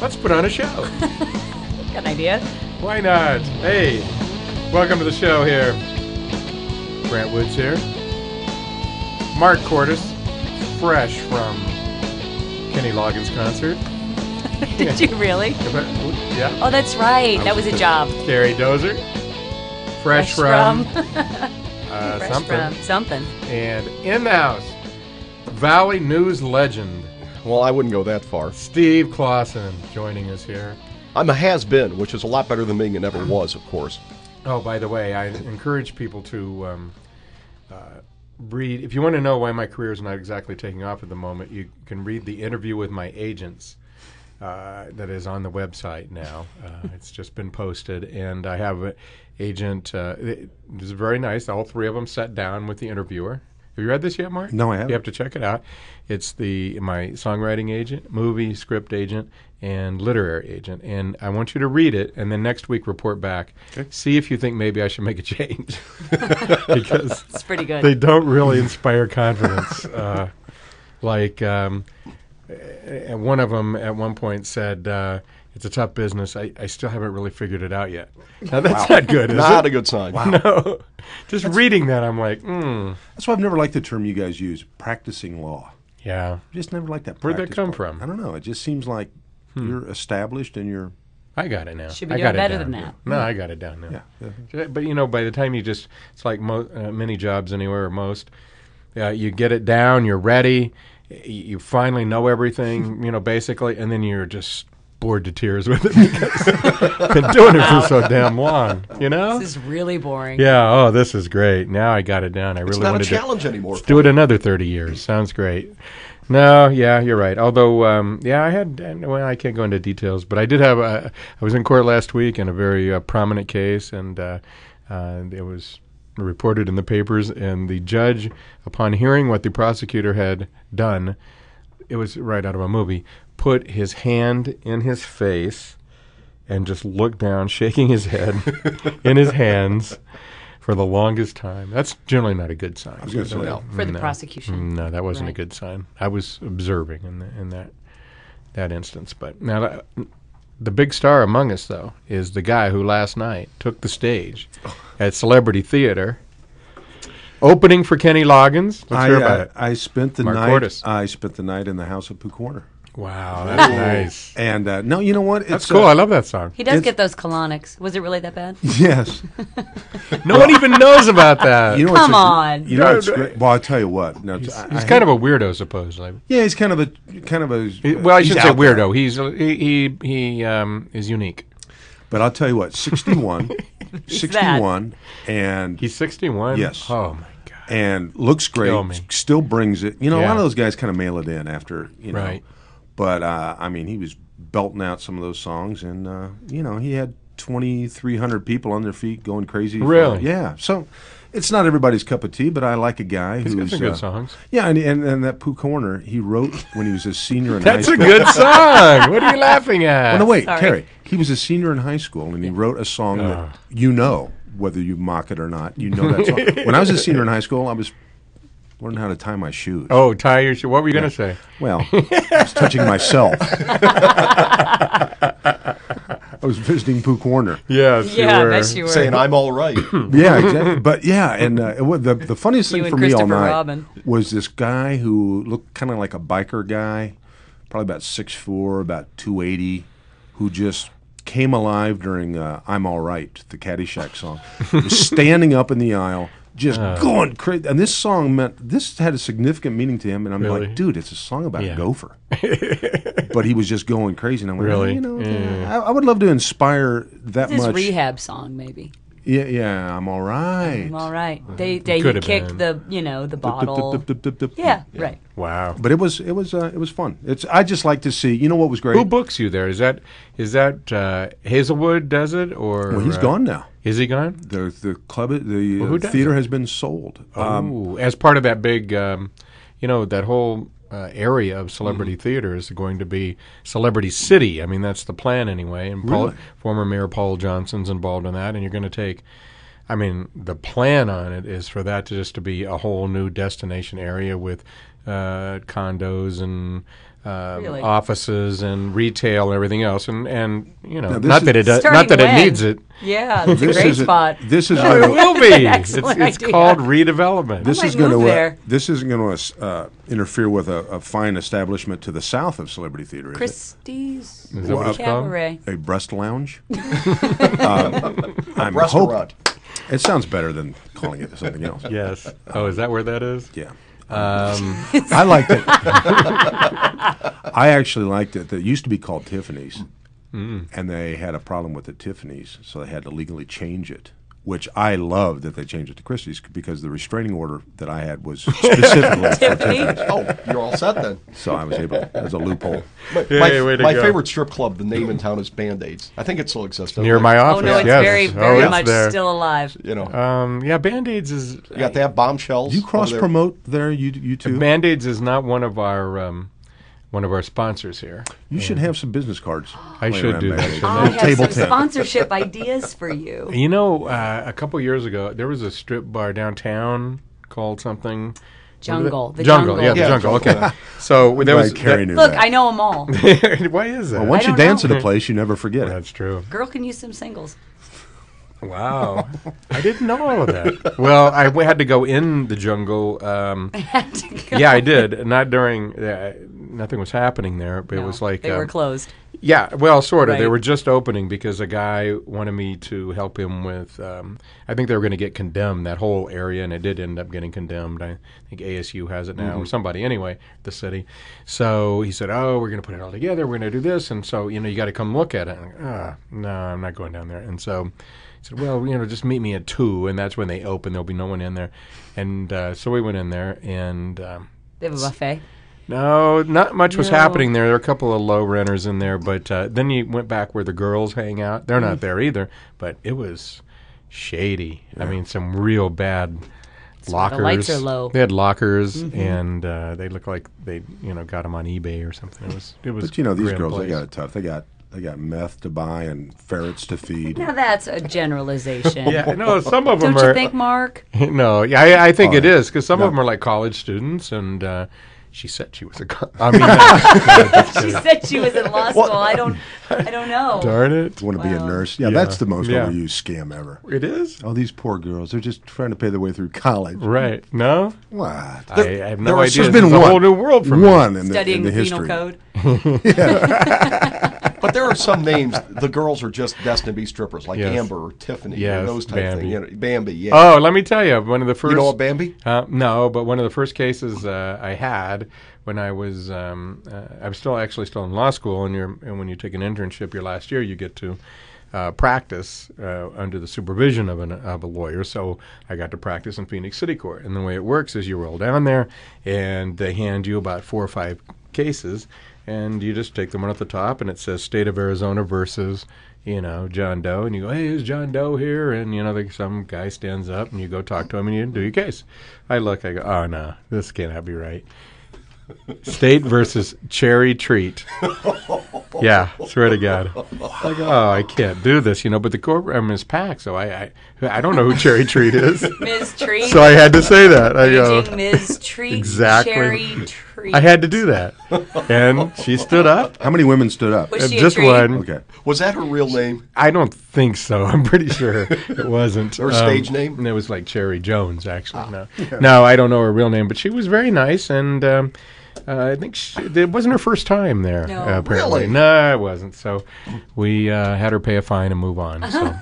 Let's put on a show. Got an idea? Why not? Hey, welcome to the show here. Grant Woods here. Mark Cordes, fresh from Kenny Loggins' concert. Did you really? Yeah. Oh, that's right. That was a job. Carrie Dozer, fresh from something. And in the house, Valley News legend, Well, I wouldn't go that far. Steve Clausen, joining us here. I'm a has-been, which is a lot better than being a never was, of course. Oh, by the way, I encourage people to read. If you want to know why my career is not exactly taking off at the moment, you can read the interview with my agents that is on the website now. It's just been posted, and I have an agent. It was very nice. All three of them sat down with the interviewer. Have you read this yet, Mark? No, I haven't. You have to check it out. It's my songwriting agent, movie script agent, and literary agent. And I want you to read it, and then next week report back. Okay. See if you think maybe I should make a change. Because It's pretty good. they don't really inspire confidence. And one of them at one point said, it's a tough business. I still haven't really figured it out yet. Now, that's not good, is Not it? a good sign. No. Just reading that, I'm like, That's why I've never liked the term you guys use, practicing law. yeah. I just never liked that. Where'd that practice come part. from? I don't know. It just seems like you're established and you're. I got it now. Should be I doing got it better down. than that. No, I got it down now. Yeah. But, by the time it's like many jobs anywhere, or most, you get it down, you're ready, you finally know everything, basically, and then you're just bored to tears with it because I've been doing it for so damn long, This is really boring. Yeah, this is great. Now I got it down. I It's really not want a to challenge anymore. do it another 30 years. Sounds great. No, yeah, you're right. Although, I can't go into details, but I did have I was in court last week in a very prominent case, and it was reported in the papers, and the judge, upon hearing what the prosecutor had done, it was right out of a movie, put his hand in his face and just looked down, shaking his head in his hands for the longest time. That's generally not a good sign. I was going to say no. For the prosecution. No, that wasn't a Right. good sign. I was observing in that instance. But now the big star among us, though, is the guy who last night took the stage at Celebrity Theater, opening for Kenny Loggins. Let's hear about it. I spent the Mark night. Cordes. I spent the night in the house at Pooh Corner. Wow, that's nice. And no, you know what? That's cool. I love that song. He does It's- get those colonics. Was it really that bad? Yes. No one even knows about that. You know Come what's on. You know No, what's no. great? Well, I'll tell you what. No, He's kind of a weirdo, supposedly. Yeah, he's kind of a. Well, I he's shouldn't say out there. weirdo. He is unique. But I'll tell you what. 61, 61, and He's 61. Yes. Oh my God. and looks great. Kill me. Still brings it. A lot Yeah. of those guys kind of mail it in after. Right. But I mean, he was belting out some of those songs, and he had 2,300 people on their feet going crazy. Really? Yeah. So it's not everybody's cup of tea, but I like a guy He's got who's some good songs. Yeah, and that Pooh Corner he wrote when he was a senior in high That's school. a good song. What are you laughing at? Oh, no, wait, Sorry. Carrie. He was a senior in high school, and he wrote a song that whether you mock it or not, that song. When I was a senior in high school, I was learning how to tie my shoes. Oh, tie your shoe. What were you going to say? Well, I was touching myself. I was visiting Pooh Corner. Yes, Yeah, I you were. bet you were. Saying I'm all right. Yeah, exactly. But yeah, and the funniest You thing and for me all Christopher night Robin. was this guy who looked kind of like a biker guy, probably about 6'4", about 280, who just came alive during "I'm All Right," the Caddyshack song. He was standing up in the aisle, just going crazy. And this song had a significant meaning to him. And I'm Really? like, dude, it's a song about Yeah. a gopher. But he was just going crazy. And I'm like, Really? I would love to inspire that It's his much. rehab song, maybe. Yeah, I'm all right. I'm all right. He Could have kicked been. the bottle. Yeah, right. Wow. But it was fun. I just like to see. You know what was great? Who books you there? Is that Hazelwood does it, or Well, he's gone now. Is he gone? The club, who does theater it? has been sold. Oh, as part of that big, that whole area of celebrity theater is going to be Celebrity City. I mean, that's the plan anyway. And Really? former Mayor Paul Johnson's involved in that. And you're going to take, the plan on it is for that to just to be a whole new destination area with condos and Really? offices and retail and everything else, and you know, Now, this not is- that it does, Starting not that when? it needs it. Yeah, it's a This great isn't- spot. This is It going to will be. It's Excellent idea. called redevelopment. this might is going move to there. this isn't going to interfere with a fine establishment to the south of Celebrity Theater, is Christie's Is that what it's called? Cabaret. it? A breast lounge. I'm Restaurant. It sounds better than calling it something else. Yes. Oh, is that where that is? Yeah. I liked it. I actually liked it. It used to be called Tiffany's, and they had a problem with the Tiffany's, so they had to legally change it. Which I love that they changed it to Christie's because the restraining order that I had was specifically for Tiffany? Tiffany's. Oh, you're all set then. So I was able. There's a loophole. Yay, way to My go. favorite strip club, the name in town is Band-Aids. I think it still exists. don't Near they? my Oh office. no, it's yes. very, Oh, very it's much there. still alive. You know, Yeah, Band-Aids is you got to have bombshells. You over cross there. promote there, you two. Band-Aids is not one of our sponsors here. You should have some business cards. I laying should around do that, Band-Aids. shouldn't I I? have Table some 10. sponsorship ideas for you. You know, a couple years ago, there was a strip bar downtown called something. Jungle. The Jungle. Jungle. Yeah, the Yeah, Jungle. Jungle, Okay. yeah. So there was Glad Carrie knew Look, that. I know them all. Why is that? Well, once I you don't dance know. at a place, you never forget it. That's true. Girl can use some singles. Wow. I didn't know all of that. Well, we had to go in the jungle. Had to go. Yeah, I did. Not during. Nothing was happening there, but it No, was like. they were closed. Yeah, well, sort of. They Right. were just opening because a guy wanted me to help him with. I think they were going to get condemned, that whole area, and it did end up getting condemned. I think ASU has it now, or somebody. Anyway, the city. So he said, "Oh, we're going to put it all together. We're going to do this, and so you got to come look at it." I'm like, no, I'm not going down there. And so he said, "Well, just meet me at 2, and that's when they open. There'll be no one in there." And so we went in there, and. They have a buffet. No, not much was No. happening there. There were a couple of low renters in there, but then you went back where the girls hang out. They're not there either, but it was shady. I mean, some real bad lockers. the lights are low. They had lockers, and they looked like they, got them on eBay or something. It was. But these grim girls, place. they got it tough. They got meth to buy and ferrets to feed. Now that's a generalization. Yeah, no, some of them Don't are. you think, Mark? No, yeah, I think Oh, it is because some no. of them are like college students, and she said she was a. I mean, She said she was in law school. I don't know. darn it, Want to be a Wow. nurse? Yeah, Yeah. that's the most Yeah. overused scam ever. it is. Oh, these poor girls. They're just trying to pay their way through college. Right? No, What? I have no idea. There's This been is one. a whole new world for me. One in Studying the the penal history. code. But there are some names. The girls are just destined to be strippers, like Yes. Amber or Tiffany, Yes, or those type Bambi. of things. Bambi, yeah. Oh, let me tell you, one of the first. You know what Bambi? No, but one of the first cases I had when I was I was still in law school, and when you take an internship your last year, you get to practice under the supervision of a lawyer. So I got to practice in Phoenix City Court, and the way it works is you roll down there, and they hand you about 4 or 5 cases, and you just take the one at the top, and it says State of Arizona versus. John Doe, and you go, "Hey, is John Doe here?" And some guy stands up, and you go talk to him, and you do your case. I look, I go, "Oh no, this cannot be right." State versus Cherry Treat. Yeah, swear to God. I go, "Oh, I can't do this," but the courtroom is packed, so I don't know who Cherry Treat is. Ms. Treat. So I had to say that. I go, Aging Ms. Treat. Exactly. Cherry Treat. I had to do that, and she stood up. How many women stood up? Was she a Just treat? one. Okay. Was that her real name? I don't think so. I'm pretty sure it wasn't. Her stage name? And it was like Cherry Jones, actually. No, I don't know her real name, but she was very nice, and I think it wasn't her first time there. No. Apparently, Really? no, it wasn't. So we had her pay a fine and move on. So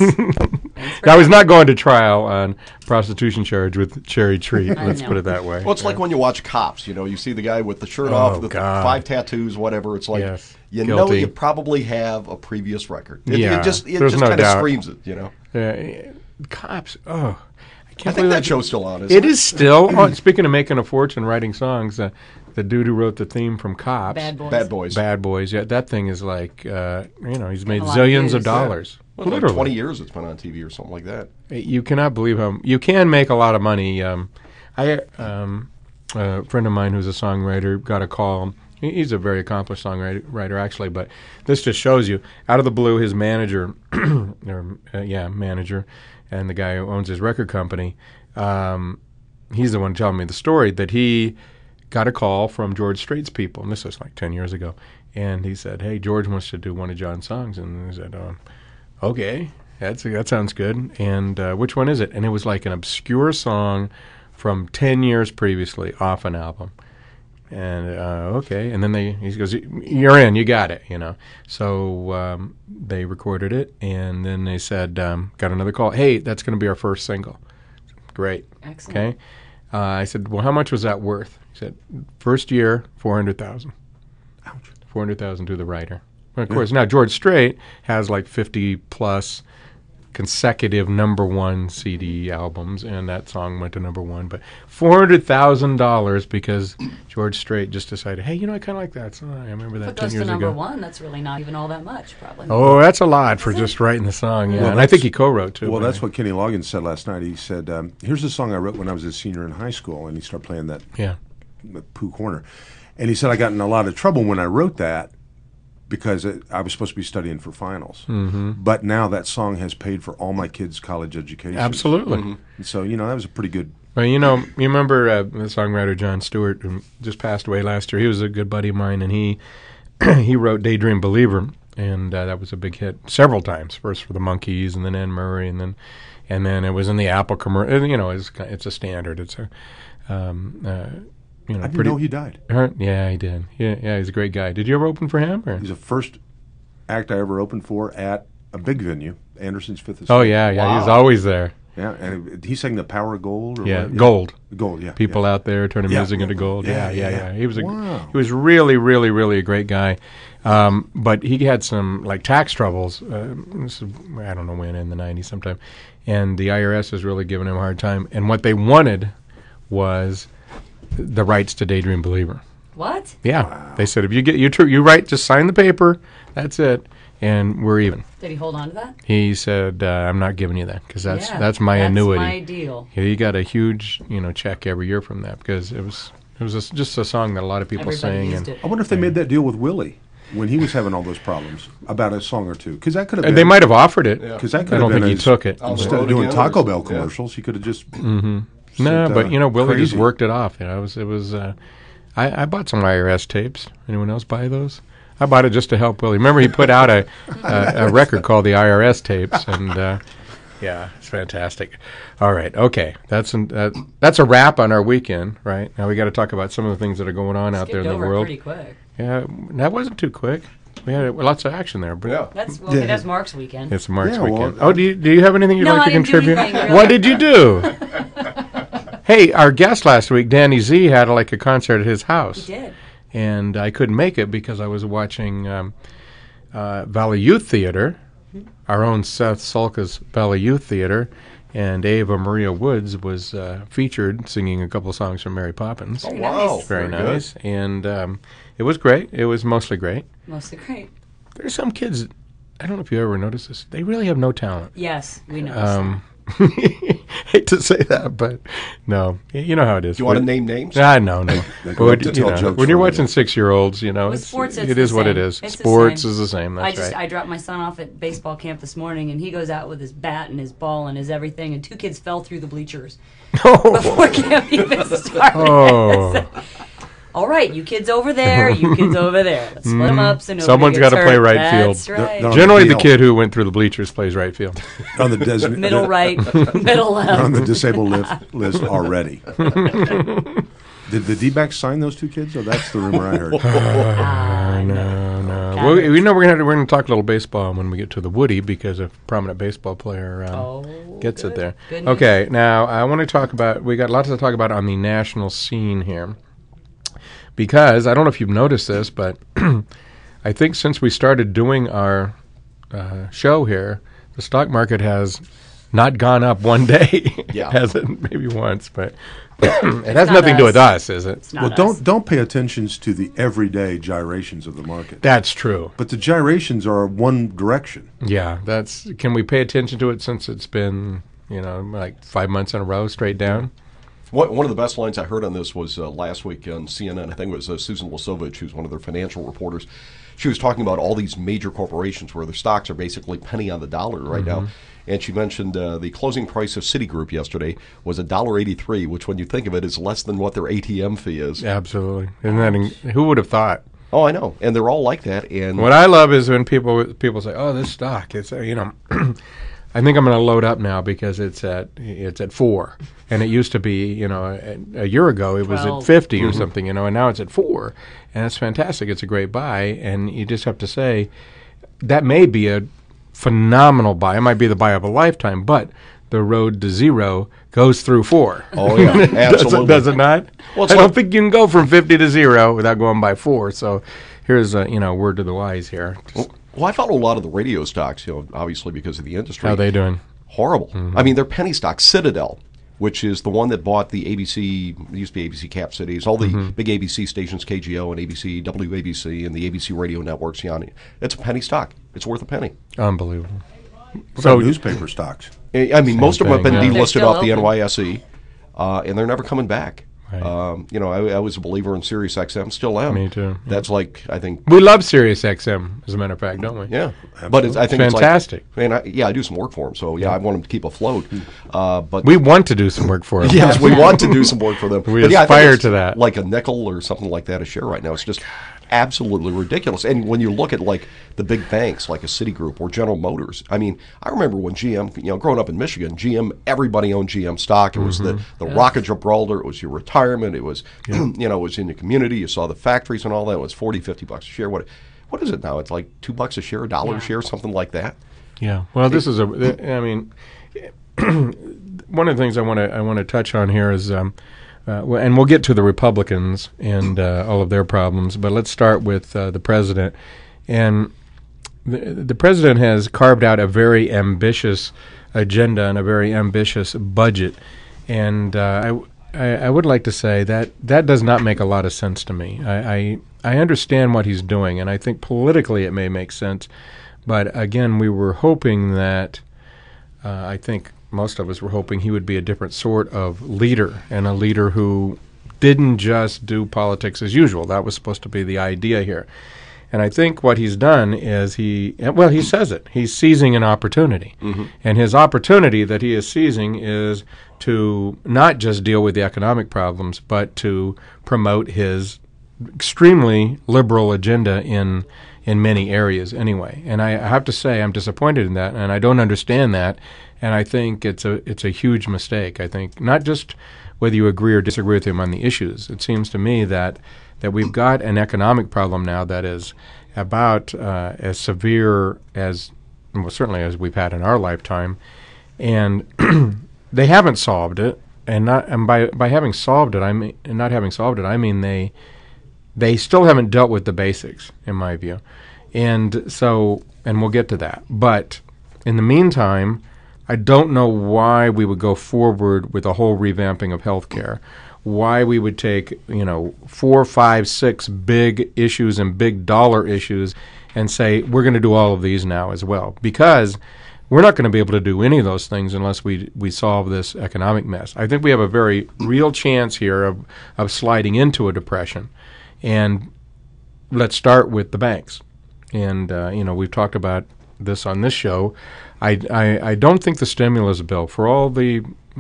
I was not going to trial on prostitution charge with Cherry Treat. Let's know. put it that way. Well, it's like when you watch Cops. You see the guy with the shirt off, the God. 5 tattoos, whatever. It's like Yes. you know Guilty. you probably have a previous record. Yeah, It just there's no kind of doubt. screams it. Cops. Oh, I can't I think believe that show's still on. It is still. Speaking of making a fortune writing songs, the dude who wrote the theme from Cops, Bad boys. Bad Boys. Bad Boys. Yeah, that thing is like, he's made a lot of zillions views. of dollars. Well, like Literally, 20 years it's been on TV or something like that. you cannot believe how you can make a lot of money. A friend of mine who's a songwriter got a call. He's a very accomplished songwriter, actually, but this just shows you, out of the blue, his manager, manager, and the guy who owns his record company, he's the one telling me the story, that he got a call from George Strait's people, and this was like 10 years ago. And he said, "Hey, George wants to do one of John's songs." And I said, "Okay, that sounds good. And which one is it?" And it was like an obscure song from 10 years previously off an album. And okay, and then he goes, "You're in, you got it," you know. So they recorded it, and then they said, got another call. "Hey, that's going to be our first single." Great. Excellent. Okay. I said, "Well, how much was that worth?" He said, "First year, $400,000. Ouch. $400,000 to the writer." Well, of course, now George Strait has like 50 plus consecutive number one CD albums, and that song went to number one. But $400,000 because George Strait just decided, "Hey, you know, I kind of like that song. I remember that If it 10 goes to years number ago." one, that's really not even all that much, probably. Oh, that's a lot for just writing the song. Yeah, Well, and I think he co-wrote too. Well, but- that's what Kenny Loggins said last night. He said, "Here's a song I wrote when I was a senior in high school," and he started playing that Yeah. Pooh Corner. And he said, "I got in a lot of trouble when I wrote that because I was supposed to be studying for finals. But now that song has paid for all my kids' college education." Absolutely. And so, that was a pretty good. Well, you know, you remember the songwriter John Stewart, who just passed away last year. He was a good buddy of mine, and he he wrote "Daydream Believer," and that was a big hit several times. First for the Monkees, and then Anne Murray, and then it was in the Apple commercial. You know, it's a standard. It's a I didn't know he died. Yeah, he did. Yeah, he's a great guy. Did you ever open for him? Or? He's the first act I ever opened for at a big venue, Anderson's Fifth Estate. Oh yeah, he's always there. Yeah, and he sang the Power of Gold. Or Yeah, what? Gold. Gold, yeah. People out there turning Yeah. music into gold. Yeah, Yeah. yeah. He was Wow. he was really, really, really a great guy, but he had some like tax troubles. This is, I don't know when, in the '90s sometime, and the IRS was really giving him a hard time. And what they wanted was the rights to "Daydream Believer." What? Yeah, they said if you get you write, just sign the paper. That's it, and we're even. Did he hold on to that? He said, "I'm not giving you that because that's Yeah, my annuity." That's my deal. He got a huge, check every year from that because it was just a song that a lot of people Everybody sang. used And it. I wonder if they made that deal with Willie when he was having all those problems about a song or two. Because that could have been. they might have offered it. Yeah. Because that could I have don't been think he his- took it. On the Instead road of doing again, Taco or- Bell yeah. commercials, he could have just. No, sent, but Willie just crazy. worked it off. It was. I bought some IRS tapes. Anyone else buy those? I bought it just to help Willie. Remember, he put out a record called the IRS tapes, and yeah, it's fantastic. All right, okay, that's a wrap on our weekend. Right now, we got to talk about some of the things that are going on out there in Skipped the over world. pretty quick. Yeah, that wasn't too quick. We had lots of action there. But Yeah. That's Mark's weekend. It's Mark's Yeah, well, weekend. Oh, do you have anything you'd No, like I to didn't do contribute? anything, really. What did you do? Hey, our guest last week, Danny Z, had like a concert at his house. He did. And I couldn't make it because I was watching Valley Youth Theater, our own Seth Sulka's Valley Youth Theater, and Ava Maria Woods was featured singing a couple of songs from Mary Poppins. Oh, Very wow. nice. Very good. nice. And it was great. It was mostly great. Mostly great. There's some kids, I don't know if you ever noticed this, they really have no talent. Yes, we know. Hate to say that, but no, you know how it is. Do you want to name names? No. They But go up to tell jokes when you're for a watching minute. 6-year-olds, With sports, it's it the is what it same. is. It's the Sports same. is the same. That's right. I dropped my son off at baseball camp this morning, and he goes out with his bat and his ball and his everything, and two kids fell through the bleachers before camp even started. Oh. All right, you kids over there, you kids over there. Let's split them up so nobody Someone's gets gotta play hurt. right That's field. right. They're on Generally, the field. kid who went through the bleachers plays right field. on the design- Middle right, middle on left. the disabled list already. Did the D-backs sign those two kids? Or that's the rumor I heard. No. Well, we know we're gonna talk a little baseball when we get to the Woody because a prominent baseball player gets good. it there. Good news. Okay, now I want to talk about. We got lots to talk about on the national scene here because I don't know if you've noticed this, but I think since we started doing our show here, the stock market has not gone up one day. Yeah. Hasn't maybe once, but it has not nothing to do with us. us, is it? It's not Well, us. don't pay attention to the everyday gyrations of the market. That's true. But the gyrations are one direction. Yeah, that's. Can we pay attention to it since it's been, like 5 months in a row straight down? One of the best lines I heard on this was last week on CNN. I think it was Susan Lasovich, who's one of their financial reporters. She was talking about all these major corporations where their stocks are basically penny on the dollar right now. And she mentioned the closing price of Citigroup yesterday was $1.83, which when you think of it is less than what their ATM fee is. Absolutely. Isn't that who would have thought? Oh, I know. And they're all like that. And what I love is when people say, "Oh, this stock, it's I think I'm going to load up now because it's at 4, and it used to be, a year ago it was 12. at 50 or something, and now it's at 4, and that's fantastic. It's a great buy, and you just have to say that may be a phenomenal buy. It might be the buy of a lifetime, but the road to zero goes through 4. Oh yeah, absolutely. does it not? Well, I don't think you can go from 50 to 0 without going by 4. So here's a word to the wise here. Well, I follow a lot of the radio stocks, obviously because of the industry. How are they doing? Horrible. I mean, they're penny stocks. Citadel, which is the one that bought the ABC, it used to be ABC Cap Cities, all the big ABC stations, KGO and ABC, WABC, and the ABC radio networks. It's a penny stock. It's worth a penny. Unbelievable. So newspaper stocks. I mean, most of them have been They're delisted still off the open. NYSE, and they're never coming back. Right. I was a believer in Sirius XM, still am. Me too. That's like, I think, We love Sirius XM, as a matter of fact, don't we? yeah. But I think Fantastic. it's like, I do some work for them, so I want them to keep afloat. But We want to do some work for them. yes, we want to do some work for them. We But I think aspire it's to that. like a nickel or something like that a share right now. It's just absolutely ridiculous. And when you look at like the big banks, like a Citigroup or General Motors, I mean, I remember when GM, growing up in Michigan, everybody owned GM stock. It was the Rock of Gibraltar. It was your retirement. It was, it was in the community. You saw the factories and all that. It was $40-50 a share. What is it now? It's like $2 a share, $1 a share, something like that. Yeah. Well, this is one of the things I want to touch on here is, and we'll get to the Republicans and all of their problems, but let's start with the president. And the president has carved out a very ambitious agenda and a very ambitious budget, and I would like to say that does not make a lot of sense to me. I understand what he's doing, and I think politically it may make sense, but again, we were hoping that I think most of us were hoping he would be a different sort of leader, and a leader who didn't just do politics as usual. That was supposed to be the idea here. And I think what he's done is he says it. He's seizing an opportunity. And his opportunity that he is seizing is to not just deal with the economic problems, but to promote his extremely liberal agenda in many areas anyway. And I have to say I'm disappointed in that, and I don't understand that. And I think it's a huge mistake. I think not just whether you agree or disagree with him on the issues. It seems to me that we've got an economic problem now that is about as severe as, well, certainly as we've had in our lifetime, and they haven't solved it. And by having solved it, I mean not having solved it, I mean they still haven't dealt with the basics, in my view. And we'll get to that. But in the meantime, I don't know why we would go forward with a whole revamping of health care, why we would take 4, 5, 6 big issues and big dollar issues and say we're going to do all of these now as well, because we're not going to be able to do any of those things unless we solve this economic mess. I think we have a very real chance here of sliding into a depression. And let's start with the banks. And we've talked about this on this show. I don't think the stimulus bill, for all the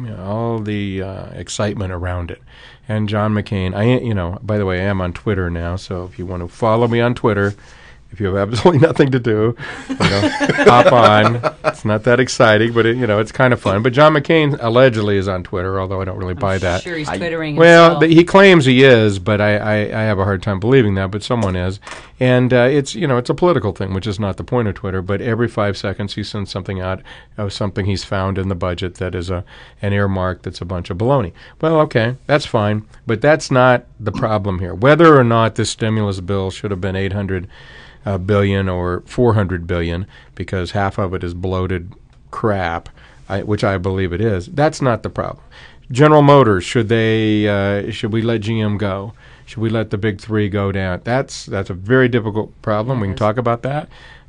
excitement around it, and John McCain. By the way, I am on Twitter now, so if you want to follow me on Twitter, if you have absolutely nothing to do, hop on. It's not that exciting, but it's kind of fun. But John McCain allegedly is on Twitter, although I don't really buy that. Sure, he's twittering. Well, himself. he claims he is, but I have a hard time believing that. But someone is, and it's a political thing, which is not the point of Twitter. But every 5 seconds, he sends something out of something he's found in the budget that is an earmark that's a bunch of baloney. Well, okay, that's fine, but that's not the problem here. Whether or not this stimulus bill should have been $800 billion or $400 billion, because half of it is bloated crap, which I believe it is. That's not the problem. General Motors, should we let GM go? Should we let the big three go down? That's a very difficult problem. We can talk about that.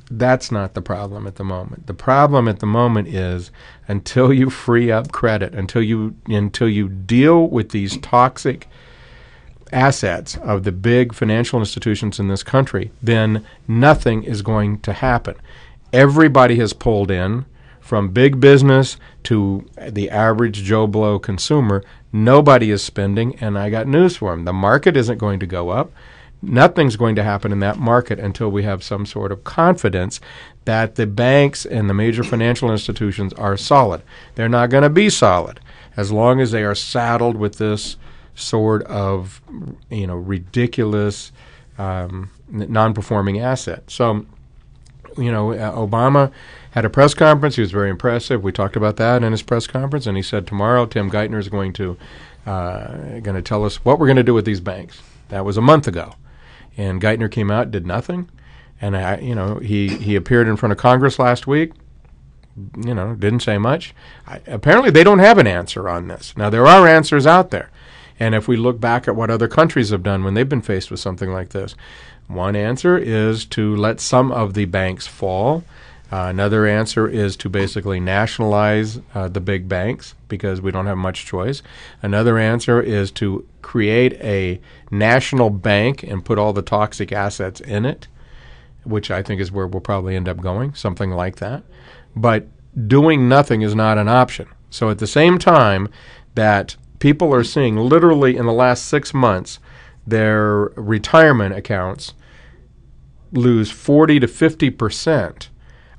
that's not the problem at the moment. The problem at the moment is until you free up credit, until you deal with these toxic assets of the big financial institutions in this country, then nothing is going to happen. Everybody has pulled in, from big business to the average Joe Blow consumer. Nobody is spending, and I got news for them. The market isn't going to go up. Nothing's going to happen in that market until we have some sort of confidence that the banks and the major financial institutions are solid. They're not going to be solid as long as they are saddled with this sort of, ridiculous non-performing asset. So, Obama had a press conference. He was very impressive. We talked about that in his press conference, and he said tomorrow Tim Geithner is going to tell us what we're going to do with these banks. That was a month ago. And Geithner came out, did nothing, and he appeared in front of Congress last week. Didn't say much. Apparently, they don't have an answer on this. Now, there are answers out there, and if we look back at what other countries have done when they've been faced with something like this, one answer is to let some of the banks fall. Another answer is to basically nationalize the big banks because we don't have much choice. Another answer is to create a national bank and put all the toxic assets in it, which I think is where we'll probably end up going, something like that. But doing nothing is not an option. So at the same time that people are seeing literally in the last 6 months their retirement accounts lose 40 to 50%,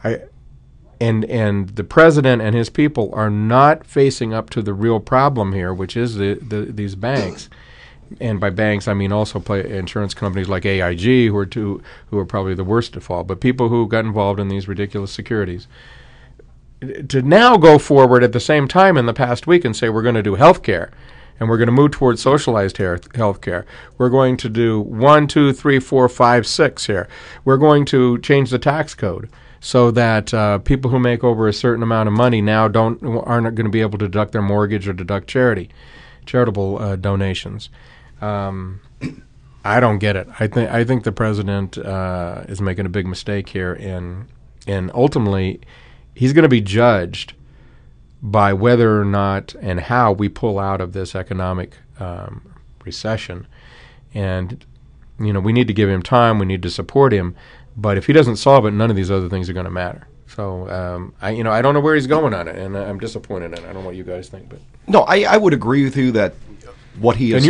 and the president and his people are not facing up to the real problem here, which is these banks. And by banks, I mean also insurance companies like AIG, who are probably the worst to fall, but people who got involved in these ridiculous securities. To now go forward at the same time in the past week and say we're going to do health care, and we're going to move towards socialized health care. We're going to do 1, 2, 3, 4, 5, 6 here. We're going to change the tax code so that people who make over a certain amount of money now aren't going to be able to deduct their mortgage or deduct charitable donations. I don't get it. I think the president is making a big mistake here, and ultimately he's going to be judged by whether or not and how we pull out of this economic recession. And, we need to give him time. We need to support him. But if he doesn't solve it, none of these other things are going to matter. So, I don't know where he's going on it, and I'm disappointed in it. I don't know what you guys think. But no, I would agree with you that what he is. And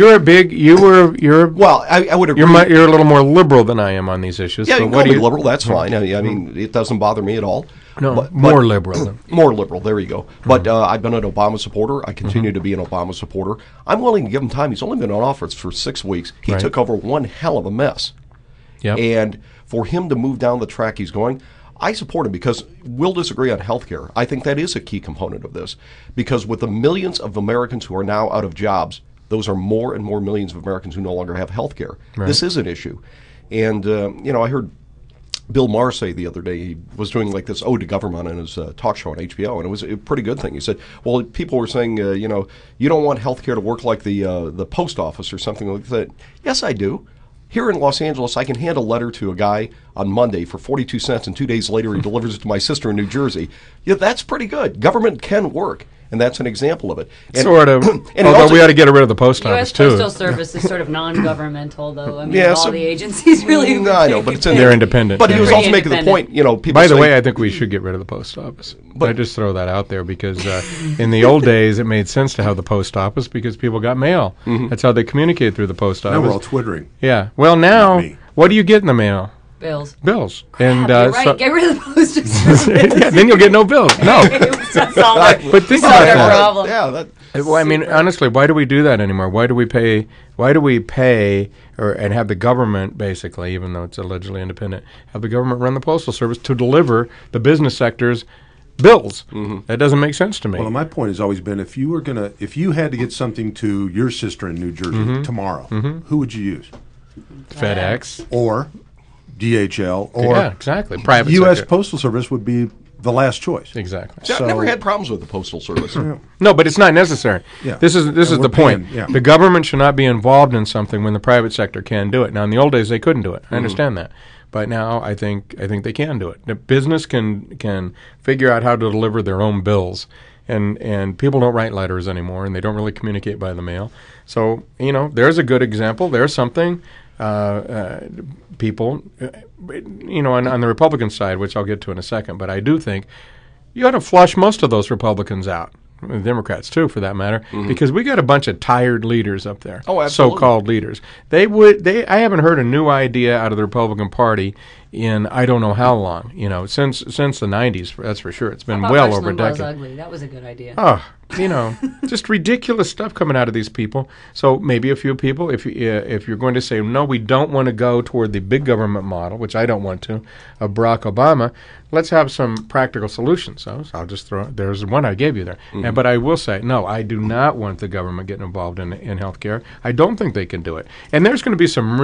Well, I would agree. You're a little more liberal than I am on these issues. Yeah, so you can be liberal. That's fine. I mean, it doesn't bother me at all. No, but more liberal. More liberal. There you go. But I've been an Obama supporter. I continue to be an Obama supporter. I'm willing to give him time. He's only been in office for 6 weeks. He took over one hell of a mess. Yep. And for him to move down the track he's going, I support him because we'll disagree on health care. I think that is a key component of this. Because with the millions of Americans who are now out of jobs, those are more and more millions of Americans who no longer have health care. Right. This is an issue. And, I heard Bill Maher say the other day, he was doing like this ode to government in his talk show on HBO, and it was a pretty good thing. He said, well, people were saying, you don't want health care to work like the post office or something like that. Yes, I do. Here in Los Angeles, I can hand a letter to a guy on Monday for 42 cents, and 2 days later he delivers it to my sister in New Jersey. Yeah, that's pretty good. Government can work, and that's an example of it. And, sort of. Although we ought to get rid of the post office, too. U.S. Postal Service is sort of non-governmental, though. I mean, all the agencies really... No, I know, but they're independent. But he was also making the point, people By the way, I think we should get rid of the post office. But I just throw that out there because in the old days, it made sense to have the post office because people got mail. Mm-hmm. That's how they communicated through the post office. Now we're all twittering. Yeah. Well, now, what do you get in the mail? Bills. Crap, and you're right. Get rid of the postal service. Yeah, then you'll get no bills. No. But think about that. Problem. Yeah. Well, I mean, honestly, why do we do that anymore? Why do we pay and have the government, basically, even though it's allegedly independent, have the government run the postal service to deliver the business sector's bills? Mm-hmm. That doesn't make sense to me. Well, my point has always been, if you had to get something to your sister in New Jersey tomorrow, who would you use? FedEx or DHL or exactly. Private U.S. sector. Postal Service would be the last choice. Exactly. So I've never had problems with the Postal Service. No, but it's not necessary. Yeah. This is the point. Yeah. The government should not be involved in something when the private sector can do it. Now, in the old days, they couldn't do it. I understand that. But now I think they can do it. The business can figure out how to deliver their own bills, and people don't write letters anymore, and they don't really communicate by the mail. So there's a good example. There's something people, on the Republican side, which I'll get to in a second. But I do think you ought to flush most of those Republicans out. The Democrats too, for that matter, because we got a bunch of tired leaders up there. Oh, absolutely. So-called leaders. I haven't heard a new idea out of the Republican Party in I don't know how long. Since the '90s. That's for sure. It's been well over a decade. Ugly. That was a good idea. Oh, just ridiculous stuff coming out of these people. So maybe a few people, if you're going to say no, we don't want to go toward the big government model, which I don't want to, of Barack Obama. Let's have some practical solutions. So I'll just there's one I gave you there. But I will say, no, I do not want the government getting involved in healthcare. I don't think they can do it. And there's going to be some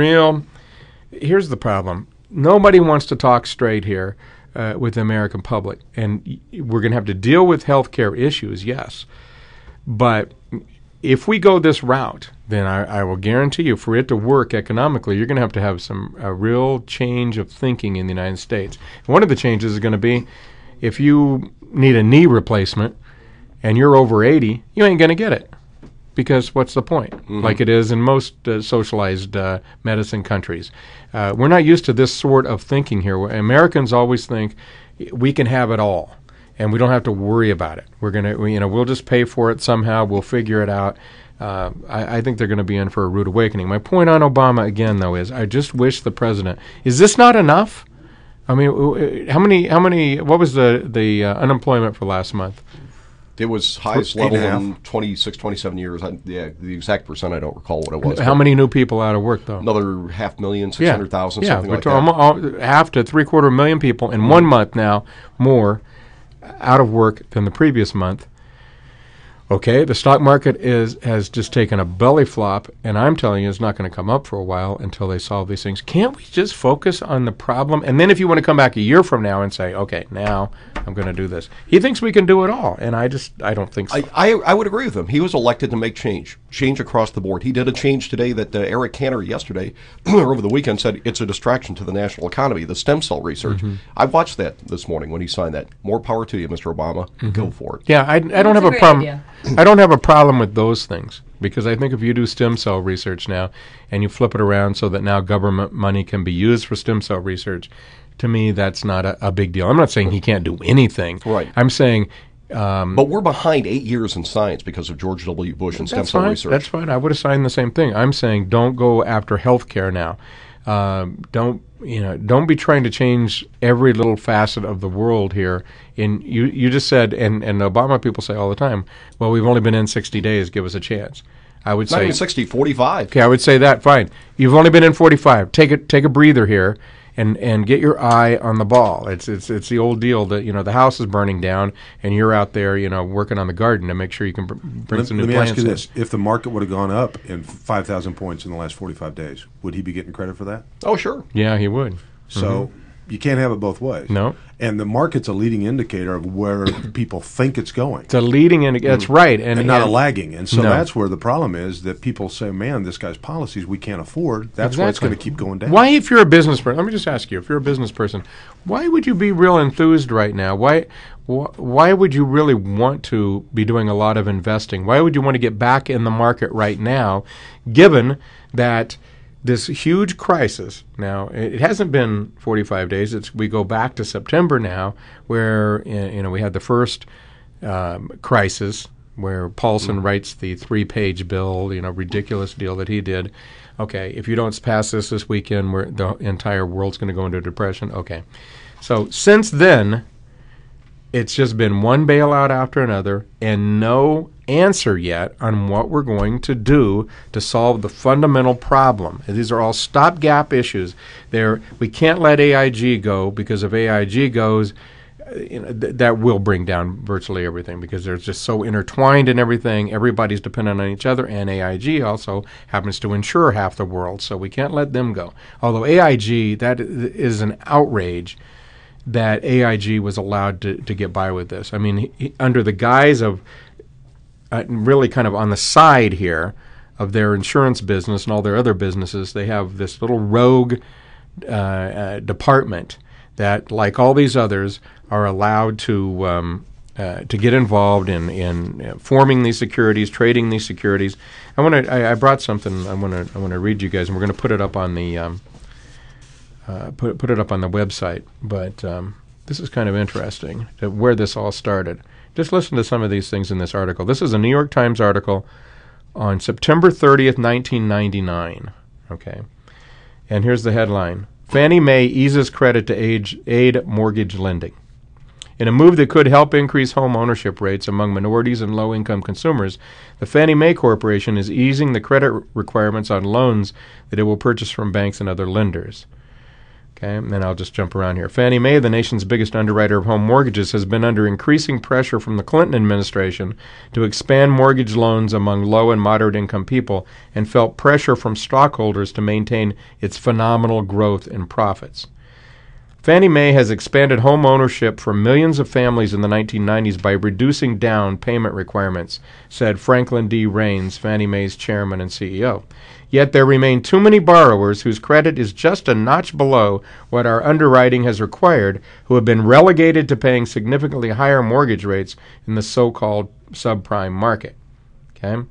here's the problem. Nobody wants to talk straight here with the American public. And we're going to have to deal with healthcare issues, yes. But if we go this route, then I will guarantee you, for it to work economically, you're going to have some real change of thinking in the United States. One of the changes is going to be if you need a knee replacement and you're over 80, you ain't going to get it. Because what's the point? Like it is in most socialized medicine countries. We're not used to this sort of thinking here. Americans always think we can have it all, and we don't have to worry about it. We'll just pay for it somehow. We'll figure it out. I think they're going to be in for a rude awakening. My point on Obama again, though, is I just wish the president. Is this not enough? I mean, how many? What was the unemployment for last month? It was highest level in 26, 27 years. The exact percent I don't recall what it was. How many new people out of work, though? Another 500,000, 600,000, something like that. Half to 750,000 people in 1 month now, more out of work than the previous month. Okay, the stock market has just taken a belly flop, and I'm telling you it's not going to come up for a while until they solve these things. Can't we just focus on the problem? And then if you want to come back a year from now and say, okay, now I'm going to do this. He thinks we can do it all, and I don't think so. I would agree with him. He was elected to make change across the board. He did a change today that Eric Cantor yesterday or over the weekend said it's a distraction to the national economy, the stem cell research. I watched that this morning when he signed that. More power to you, Mr. Obama. Go for it. Yeah, I don't have a problem. Idea. I don't have a problem with those things because I think if you do stem cell research now and you flip it around so that now government money can be used for stem cell research, to me that's not a big deal. I'm not saying he can't do anything. Right. I'm saying... but we're behind 8 years in science because of George W. Bush and stem cell research. That's fine. I would have signed the same thing. I'm saying don't go after health care now. Don't be trying to change every little facet of the world here. You just said, and Obama people say all the time, well, we've only been in 60 days, give us a chance. I would say... Not even 60, 45. Okay, I would say that, fine. You've only been in 45. Take a breather here and get your eye on the ball. It's the old deal that, the house is burning down and you're out there, working on the garden to make sure you can bring some new plants. Let me ask you this. If the market would have gone up in 5,000 points in the last 45 days, would he be getting credit for that? Oh, sure. Yeah, he would. So you can't have it both ways. No. And the market's a leading indicator of where people think it's going. It's a leading indicator. That's right. And not a lagging. And so that's where the problem is that people say, man, this guy's policies we can't afford. That's why it's going to keep going down. Why, if you're a business person, let me just ask you, if you're a business person, why would you be real enthused right now? Why would you really want to be doing a lot of investing? Why would you want to get back in the market right now, given that this huge crisis, now it hasn't been 45 days, we go back to September now, where we had the first crisis where Paulson writes the 3-page bill, ridiculous deal that he did. Okay, if you don't pass this weekend, the entire world's going to go into depression. Okay, so since then, it's just been one bailout after another and no answer yet on what we're going to do to solve the fundamental problem. And these are all stopgap issues. We can't let AIG go, because if AIG goes, that will bring down virtually everything, because they're just so intertwined in everything. Everybody's dependent on each other, and AIG also happens to insure half the world, so we can't let them go. Although AIG, that is an outrage that AIG was allowed to get by with this. I mean, under the guise of really kind of on the side here of their insurance business and all their other businesses, they have this little rogue department that, like all these others, are allowed to get involved in forming these securities, trading these securities. I brought something. I want to read you guys, and we're going to put it up on the put it up on the website. But this is kind of interesting where this all started. Just listen to some of these things in this article. This is a New York Times article on September 30th, 1999. Okay, and here's the headline: Fannie Mae eases credit to aid mortgage lending. In a move that could help increase home ownership rates among minorities and low-income consumers, the Fannie Mae Corporation is easing the credit requirements on loans that it will purchase from banks and other lenders. Okay, and then I'll just jump around here. Fannie Mae, the nation's biggest underwriter of home mortgages, has been under increasing pressure from the Clinton administration to expand mortgage loans among low and moderate income people, and felt pressure from stockholders to maintain its phenomenal growth in profits. Fannie Mae has expanded home ownership for millions of families in the 1990s by reducing down payment requirements, said Franklin D. Raines, Fannie Mae's chairman and CEO. Yet there remain too many borrowers whose credit is just a notch below what our underwriting has required, who have been relegated to paying significantly higher mortgage rates in the so-called subprime market. Okay.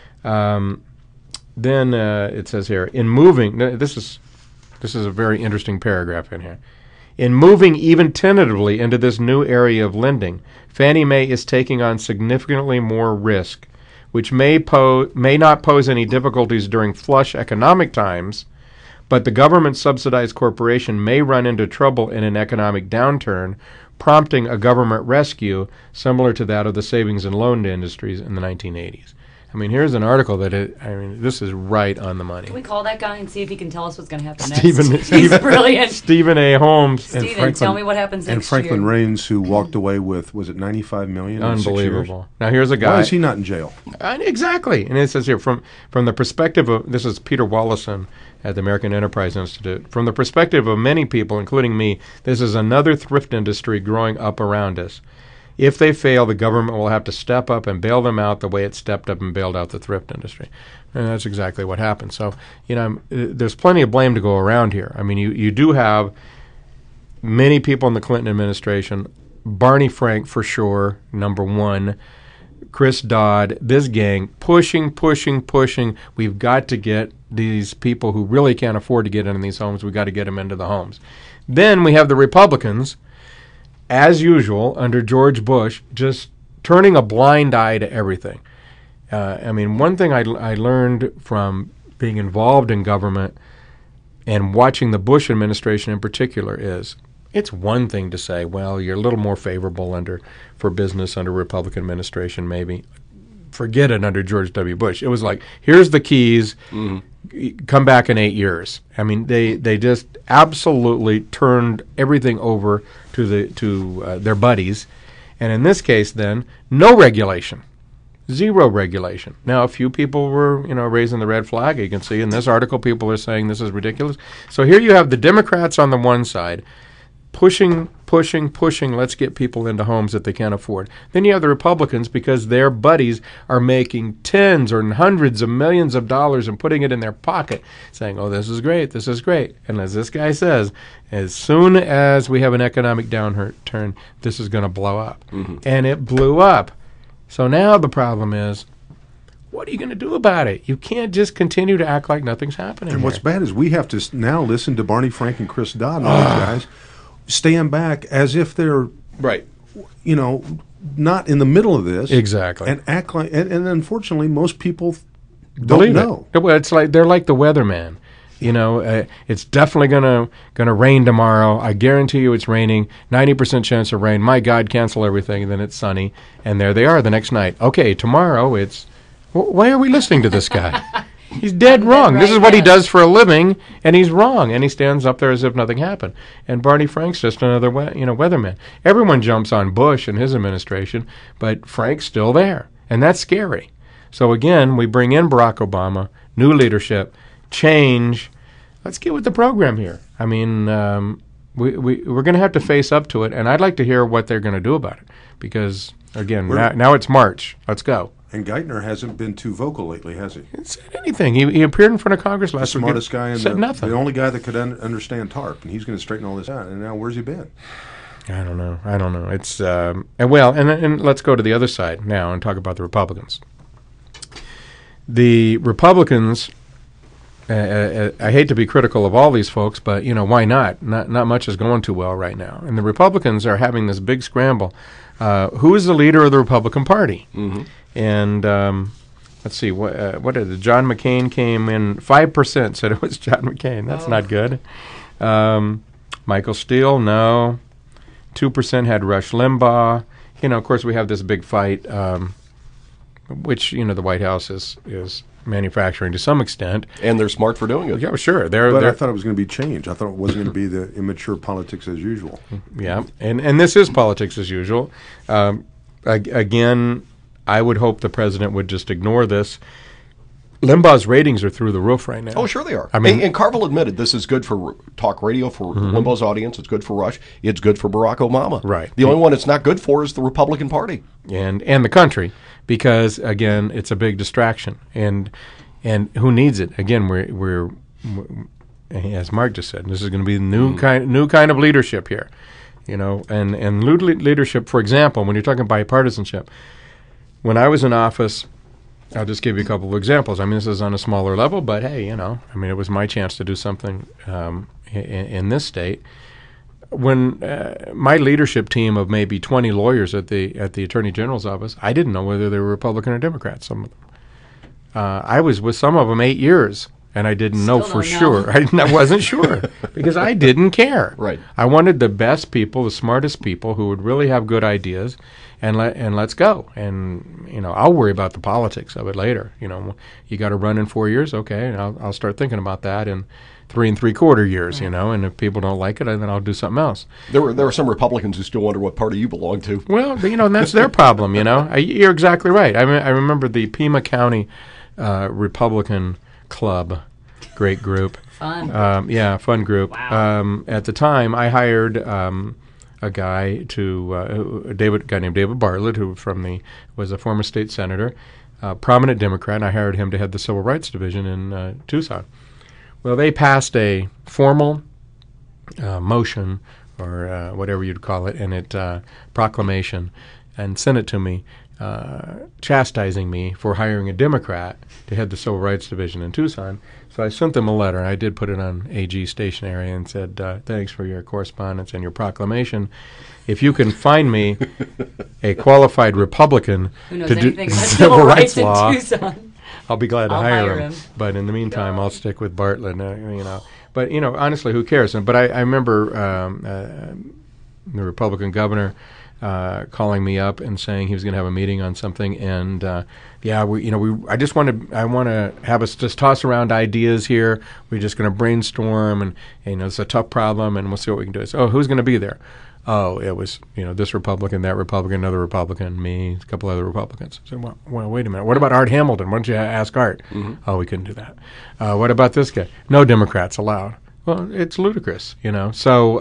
Then it says here, in moving, this is a very interesting paragraph in here. In moving even tentatively into this new area of lending, Fannie Mae is taking on significantly more risk, which may not pose any difficulties during flush economic times, but the government-subsidized corporation may run into trouble in an economic downturn, prompting a government rescue similar to that of the savings and loan industries in the 1980s. I mean, here's an article this is right on the money. Can we call that guy and see if he can tell us what's going to happen Stephen, next? He's brilliant. Stephen A. Holmes. Stephen, tell me what happens next year. And Franklin Raines, who walked away with, was it $95 million in 6 years? Unbelievable. Now, here's a guy. Why is he not in jail? Exactly. And it says here, from the perspective of, this is Peter Wallison at the American Enterprise Institute, from the perspective of many people, including me, this is another thrift industry growing up around us. If they fail, the government will have to step up and bail them out the way it stepped up and bailed out the thrift industry. And that's exactly what happened. So, there's plenty of blame to go around here. I mean, you do have many people in the Clinton administration, Barney Frank for sure, number one, Chris Dodd, this gang, pushing. We've got to get these people who really can't afford to get into these homes, we've got to get them into the homes. Then we have the Republicans, as usual, under George Bush, just turning a blind eye to everything. One thing I learned from being involved in government and watching the Bush administration in particular is it's one thing to say, well, you're a little more favorable for business under Republican administration, maybe. Forget it under George W. Bush. It was like, here's the keys, come back in 8 years. I mean, they just absolutely turned everything over to their buddies. And in this case, then, no regulation. Zero regulation. Now, a few people were, raising the red flag. You can see in this article, people are saying this is ridiculous. So here you have the Democrats on the one side, pushing, let's get people into homes that they can't afford. Then you have the Republicans, because their buddies are making tens or hundreds of millions of dollars and putting it in their pocket, saying, oh, this is great. And as this guy says, as soon as we have an economic downturn, this is going to blow up. Mm-hmm. And it blew up. So now the problem is, what are you going to do about it? You can't just continue to act like nothing's happening. And what's bad is we have to now listen to Barney Frank and Chris Dodd and all these guys stand back as if they're right, not in the middle of this, exactly, and act like. And unfortunately, most people don't believe know. It. Well, it's like they're like the weatherman. It's definitely gonna rain tomorrow. I guarantee you, it's raining. 90% chance of rain. My God, cancel everything. And then it's sunny, and there they are the next night. Okay, tomorrow it's. Why are we listening to this guy? He's dead wrong. This is what he does for a living, and he's wrong. And he stands up there as if nothing happened. And Barney Frank's just another, weatherman. Everyone jumps on Bush and his administration, but Frank's still there, and that's scary. So again, we bring in Barack Obama, new leadership, change. Let's get with the program here. I mean, we're going to have to face up to it, and I'd like to hear what they're going to do about it, because again, now it's March. Let's go. And Geithner hasn't been too vocal lately, has he? He didn't say anything. He appeared in front of Congress last week. Smartest guy in said nothing. the only guy that could understand TARP, and he's going to straighten all this out. And now, where's he been? I don't know. It's and let's go to the other side now and talk about the Republicans. The Republicans, I hate to be critical of all these folks, but why not? Not much is going too well right now, and the Republicans are having this big scramble. Who is the leader of the Republican Party? Mm-hmm. And let's see, what did it? John McCain came in 5% said it was John McCain. That's not good. Michael Steele, no. 2% had Rush Limbaugh. Of course, we have this big fight, which the White House is manufacturing to some extent, and they're smart for doing it. Yeah, sure. But I thought it was going to be changed. I thought it wasn't going to be the immature politics as usual. Yeah, and this is politics as usual. Again, I would hope the president would just ignore this. Limbaugh's ratings are through the roof right now. Oh, sure they are. I mean, and Carville admitted this is good for talk radio, for Limbaugh's audience. It's good for Rush. It's good for Barack Obama. Right. The only one it's not good for is the Republican Party. And the country, because, again, it's a big distraction. And who needs it? Again, we're as Mark just said, this is going to be new kind of leadership here. And leadership, for example, when you're talking bipartisanship, when I was in office, I'll just give you a couple of examples. I mean, this is on a smaller level, but hey, it was my chance to do something in this state. When my leadership team of maybe 20 lawyers at the Attorney General's office, I didn't know whether they were Republican or Democrat, some of them. I was with some of them 8 years, and I didn't know for sure. I wasn't sure because I didn't care. Right. I wanted the best people, the smartest people who would really have good ideas, and let's go. And I'll worry about the politics of it later. You got to run in 4 years, okay? And I'll start thinking about that in 3 3/4 years. Right. And if people don't like it, then I'll do something else. There were some Republicans who still wonder what party you belong to. Well, and that's their problem. You're exactly right. I remember the Pima County Republican Club, great group. Fun. Fun group. Wow. At the time, I hired a guy a guy named David Bartlett, who was a former state senator, prominent Democrat, and I hired him to head the Civil Rights Division in Tucson. Well, they passed a formal motion, or whatever you'd call it, and proclamation, and sent it to me, chastising me for hiring a Democrat to head the Civil Rights Division in Tucson. So I sent them a letter, and I did put it on AG stationery and said, thanks for your correspondence and your proclamation. If you can find me a qualified Republican to do civil rights law, in Tucson, I'll be glad to I'll hire him. But in the meantime, I'll stick with Bartlett. But honestly, who cares? But I remember the Republican governor calling me up and saying he was going to have a meeting on something, and I want to have us just toss around ideas here. We're just going to brainstorm, and it's a tough problem, and we'll see what we can do. I said, who's going to be there? Oh, it was this Republican, that Republican, another Republican, me, a couple other Republicans. I said, well, wait a minute. What about Art Hamilton? Why don't you ask Art? Mm-hmm. Oh, we couldn't do that. What about this guy? No Democrats allowed. Well, it's ludicrous, So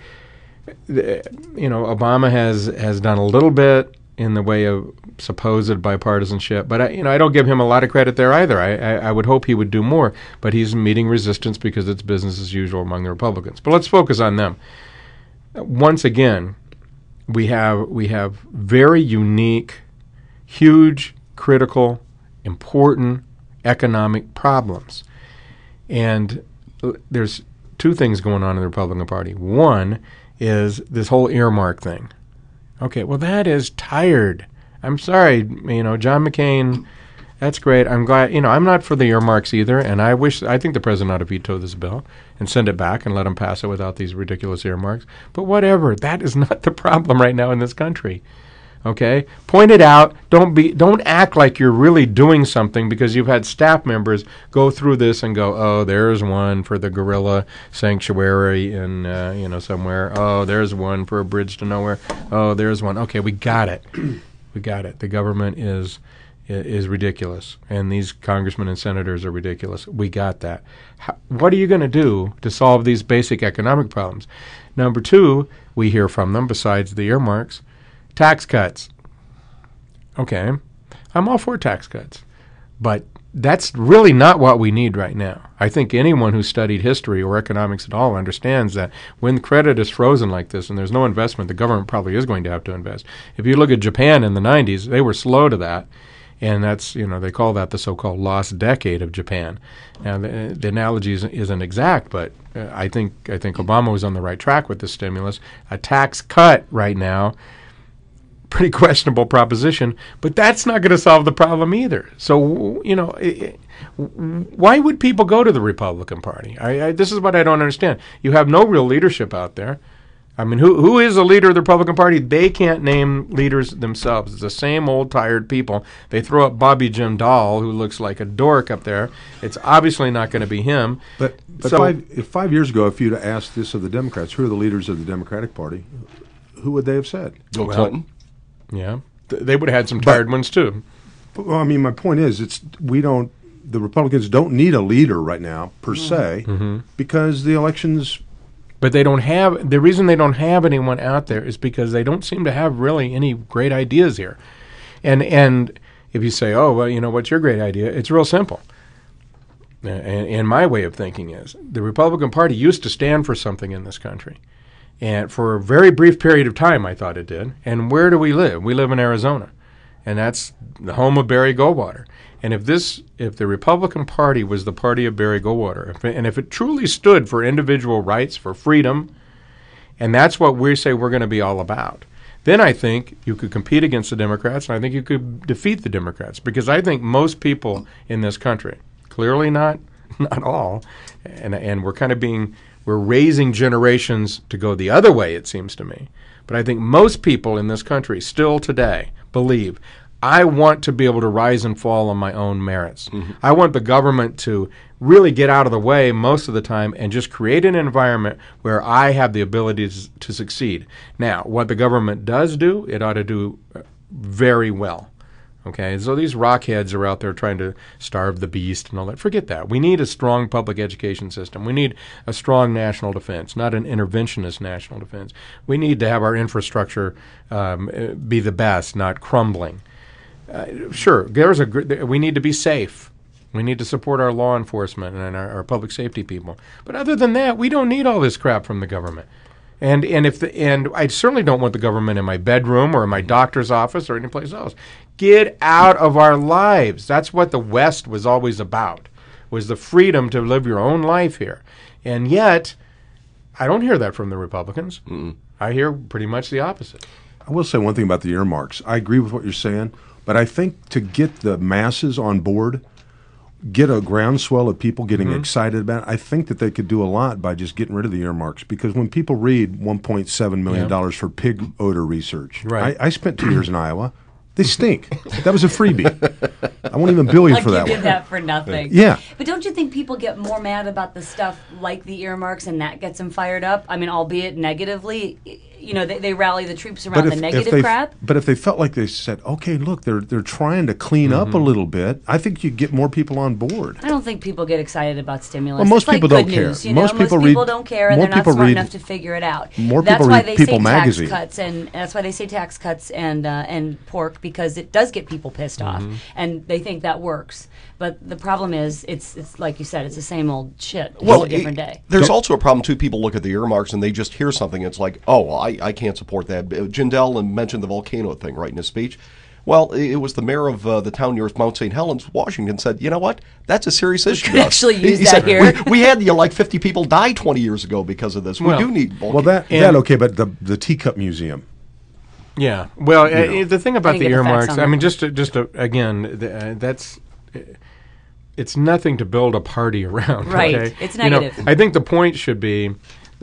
Obama has done a little bit in the way of supposed bipartisanship, but I don't give him a lot of credit there either. I would hope he would do more, but he's meeting resistance because it's business as usual among the Republicans. But let's focus on them. Once again, we have very unique, huge, critical, important economic problems, and there's two things going on in the Republican Party. One is this whole earmark thing. Okay, well, that is tired. I'm sorry, John McCain, that's great. I'm glad, I'm not for the earmarks either, and I think the president ought to veto this bill and send it back and let him pass it without these ridiculous earmarks. But whatever, that is not the problem right now in this country. Okay? Point it out. Don't act like you're really doing something because you've had staff members go through this and go, oh, there's one for the gorilla sanctuary in somewhere. Oh, there's one for a bridge to nowhere. Oh, there's one. Okay, we got it. We got it. The government is ridiculous, and these congressmen and senators are ridiculous. We got that. What are you going to do to solve these basic economic problems? Number two, we hear from them, besides the earmarks, tax cuts. Okay. I'm all for tax cuts. But that's really not what we need right now. I think anyone who studied history or economics at all understands that when credit is frozen like this and there's no investment, the government probably is going to have to invest. If you look at Japan in the 90s, they were slow to that. And that's, they call that the so-called lost decade of Japan. Now, the analogy isn't exact, but I think Obama was on the right track with this stimulus. A tax cut right now, pretty questionable proposition, but that's not going to solve the problem either. So, why would people go to the Republican Party? This is what I don't understand. You have no real leadership out there. I mean, who is a leader of the Republican Party? They can't name leaders themselves. It's the same old tired people. They throw up Bobby Jindal, who looks like a dork up there. It's obviously not going to be him. But so, if 5 years ago, if you'd have asked this of the Democrats, who are the leaders of the Democratic Party, who would they have said? Bill Clinton. Yeah, they would have had some tired ones too. Well, I mean, my point is, the Republicans don't need a leader right now per se, because the elections. But they don't have, the reason they don't have anyone out there is because they don't seem to have really any great ideas here. And if you say, oh, well, what's your great idea? It's real simple. And my way of thinking is the Republican Party used to stand for something in this country. And for a very brief period of time, I thought it did. And where do we live? We live in Arizona. And that's the home of Barry Goldwater. And if the Republican Party was the party of Barry Goldwater, and if it truly stood for individual rights, for freedom, and that's what we say we're going to be all about, then I think you could compete against the Democrats, and I think you could defeat the Democrats. Because I think most people in this country, clearly not all, and we're raising generations to go the other way, it seems to me. But I think most people in this country still today believe I want to be able to rise and fall on my own merits. Mm-hmm. I want the government to really get out of the way most of the time and just create an environment where I have the ability to succeed. Now, what the government does do, it ought to do very well. Okay, so these rockheads are out there trying to starve the beast and all that. Forget that. We need a strong public education system. We need a strong national defense, not an interventionist national defense. We need to have our infrastructure be the best, not crumbling. Sure, we need to be safe. We need to support our law enforcement and our public safety people. But other than that, we don't need all this crap from the government. And I certainly don't want the government in my bedroom or in my doctor's office or anyplace else. Get out of our lives. That's what the West was always about, was the freedom to live your own life here. And yet, I don't hear that from the Republicans. Mm-mm. I hear pretty much the opposite. I will say one thing about the earmarks. I agree with what you're saying, but I think to get the masses on board, get a groundswell of people getting excited about it, I think that they could do a lot by just getting rid of the earmarks. Because when people read $1.7 million for pig odor research, right. I spent 2 years in Iowa. They stink. That was a freebie. I won't even bill you for that you did one. that for nothing. Yeah. But don't you think people get more mad about the stuff like the earmarks and that gets them fired up? I mean, albeit negatively. They rally the troops around the negative crap. But if they felt like they said, okay, look, they're trying to clean up a little bit, I think you'd get more people on board. I don't think people get excited about stimulus. Well, most it's people like don't good care. News, most people don't care, and they're not smart enough to figure it out. More that's people why read they People say magazine. Tax cuts, and that's why they say tax cuts and pork, because it does get people pissed off, and they think that works. But the problem is, it's like you said, it's the same old shit. Well, a different day. There's also a problem too. People look at the earmarks and they just hear something. It's like, oh, well, I can't support that. Jindal mentioned the volcano thing right in his speech. Well, it was the mayor of the town near Mount St. Helens, Washington, said, you know what? That's a serious issue. We could actually use he that said, here. We had 50 people die 20 years ago because of this. We do need volcanoes. Well, that okay, but the Teacup Museum. Yeah. Well, the thing about the earmarks, I mean, again, that's. It's nothing to build a party around. Right. Okay? It's negative. I think the point should be,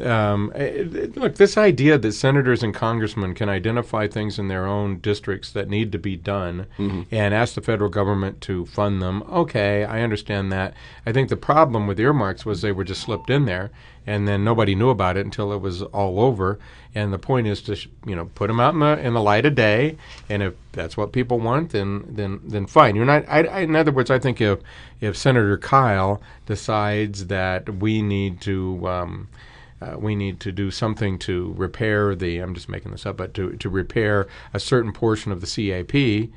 look, this idea that senators and congressmen can identify things in their own districts that need to be done and ask the federal government to fund them, okay, I understand that. I think the problem with earmarks was they were just slipped in there, and then nobody knew about it until it was all over. And the point is to put them out in the light of day, and if that's what people want, then fine. You're not. In other words, I think if Senator Kyle decides that we need to do something to repair I'm just making this up, but to repair a certain portion of the CAP,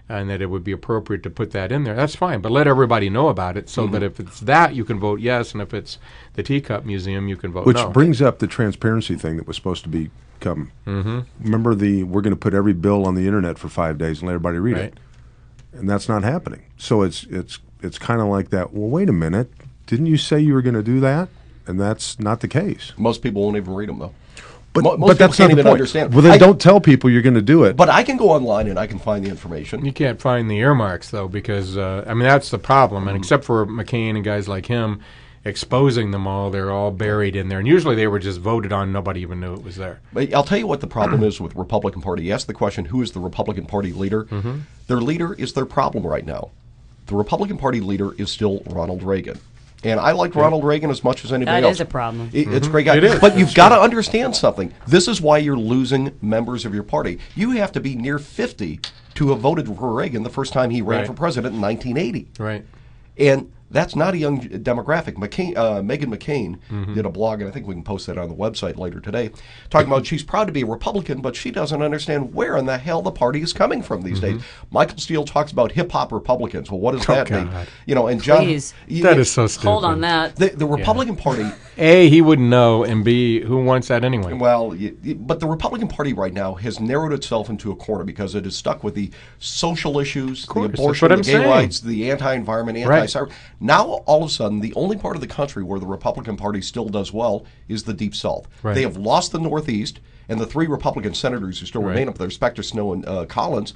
and that it would be appropriate to put that in there, that's fine. But let everybody know about it so that if it's that, you can vote yes, and if it's the Teacup Museum, you can vote Which no. brings up the transparency thing that was supposed to become. Remember we're going to put every bill on the internet for 5 days and let everybody read Right. it, and that's not happening. So it's kind of like that. Well, wait a minute, didn't you say you were going to do that? And that's not the case. Most people won't even read them, though. But Most but that's people not can't the even point. understand. Well, then don't tell people you're going to do it. But I can go online and I can find the information. You can't find the earmarks, though, because, that's the problem. And except for McCain and guys like him exposing them all, they're all buried in there. And usually they were just voted on. Nobody even knew it was there. But I'll tell you what the problem is with Republican Party. You ask the question, who is the Republican Party leader? Their leader is their problem right now. The Republican Party leader is still Ronald Reagan. And I liked Ronald Reagan as much as anybody That else. is a problem. It's a great guy. It is. But you've got to understand something. This is why you're losing members of your party. You have to be near 50 to have voted for Reagan the first time he ran Right. for president in 1980. Right. And that's not a young demographic. Meghan McCain did a blog, and I think we can post that on the website later today, talking about she's proud to be a Republican, but she doesn't understand where in the hell the party is coming from these days. Michael Steele talks about hip-hop Republicans. Well, what does that mean? God. And John... Please. That is so stupid. Hold on that. The Republican Party... A, he wouldn't know, and B, who wants that anyway? Well, but the Republican Party right now has narrowed itself into a corner because it is stuck with the social issues, the course, that's abortion, what the I'm gay saying. rights, the anti-environment, anti-cyber. Now, all of a sudden, the only part of the country where the Republican Party still does well is the Deep South. Right. They have lost the Northeast, and the three Republican senators who still Right. remain up there, Specter, Snow, and Collins,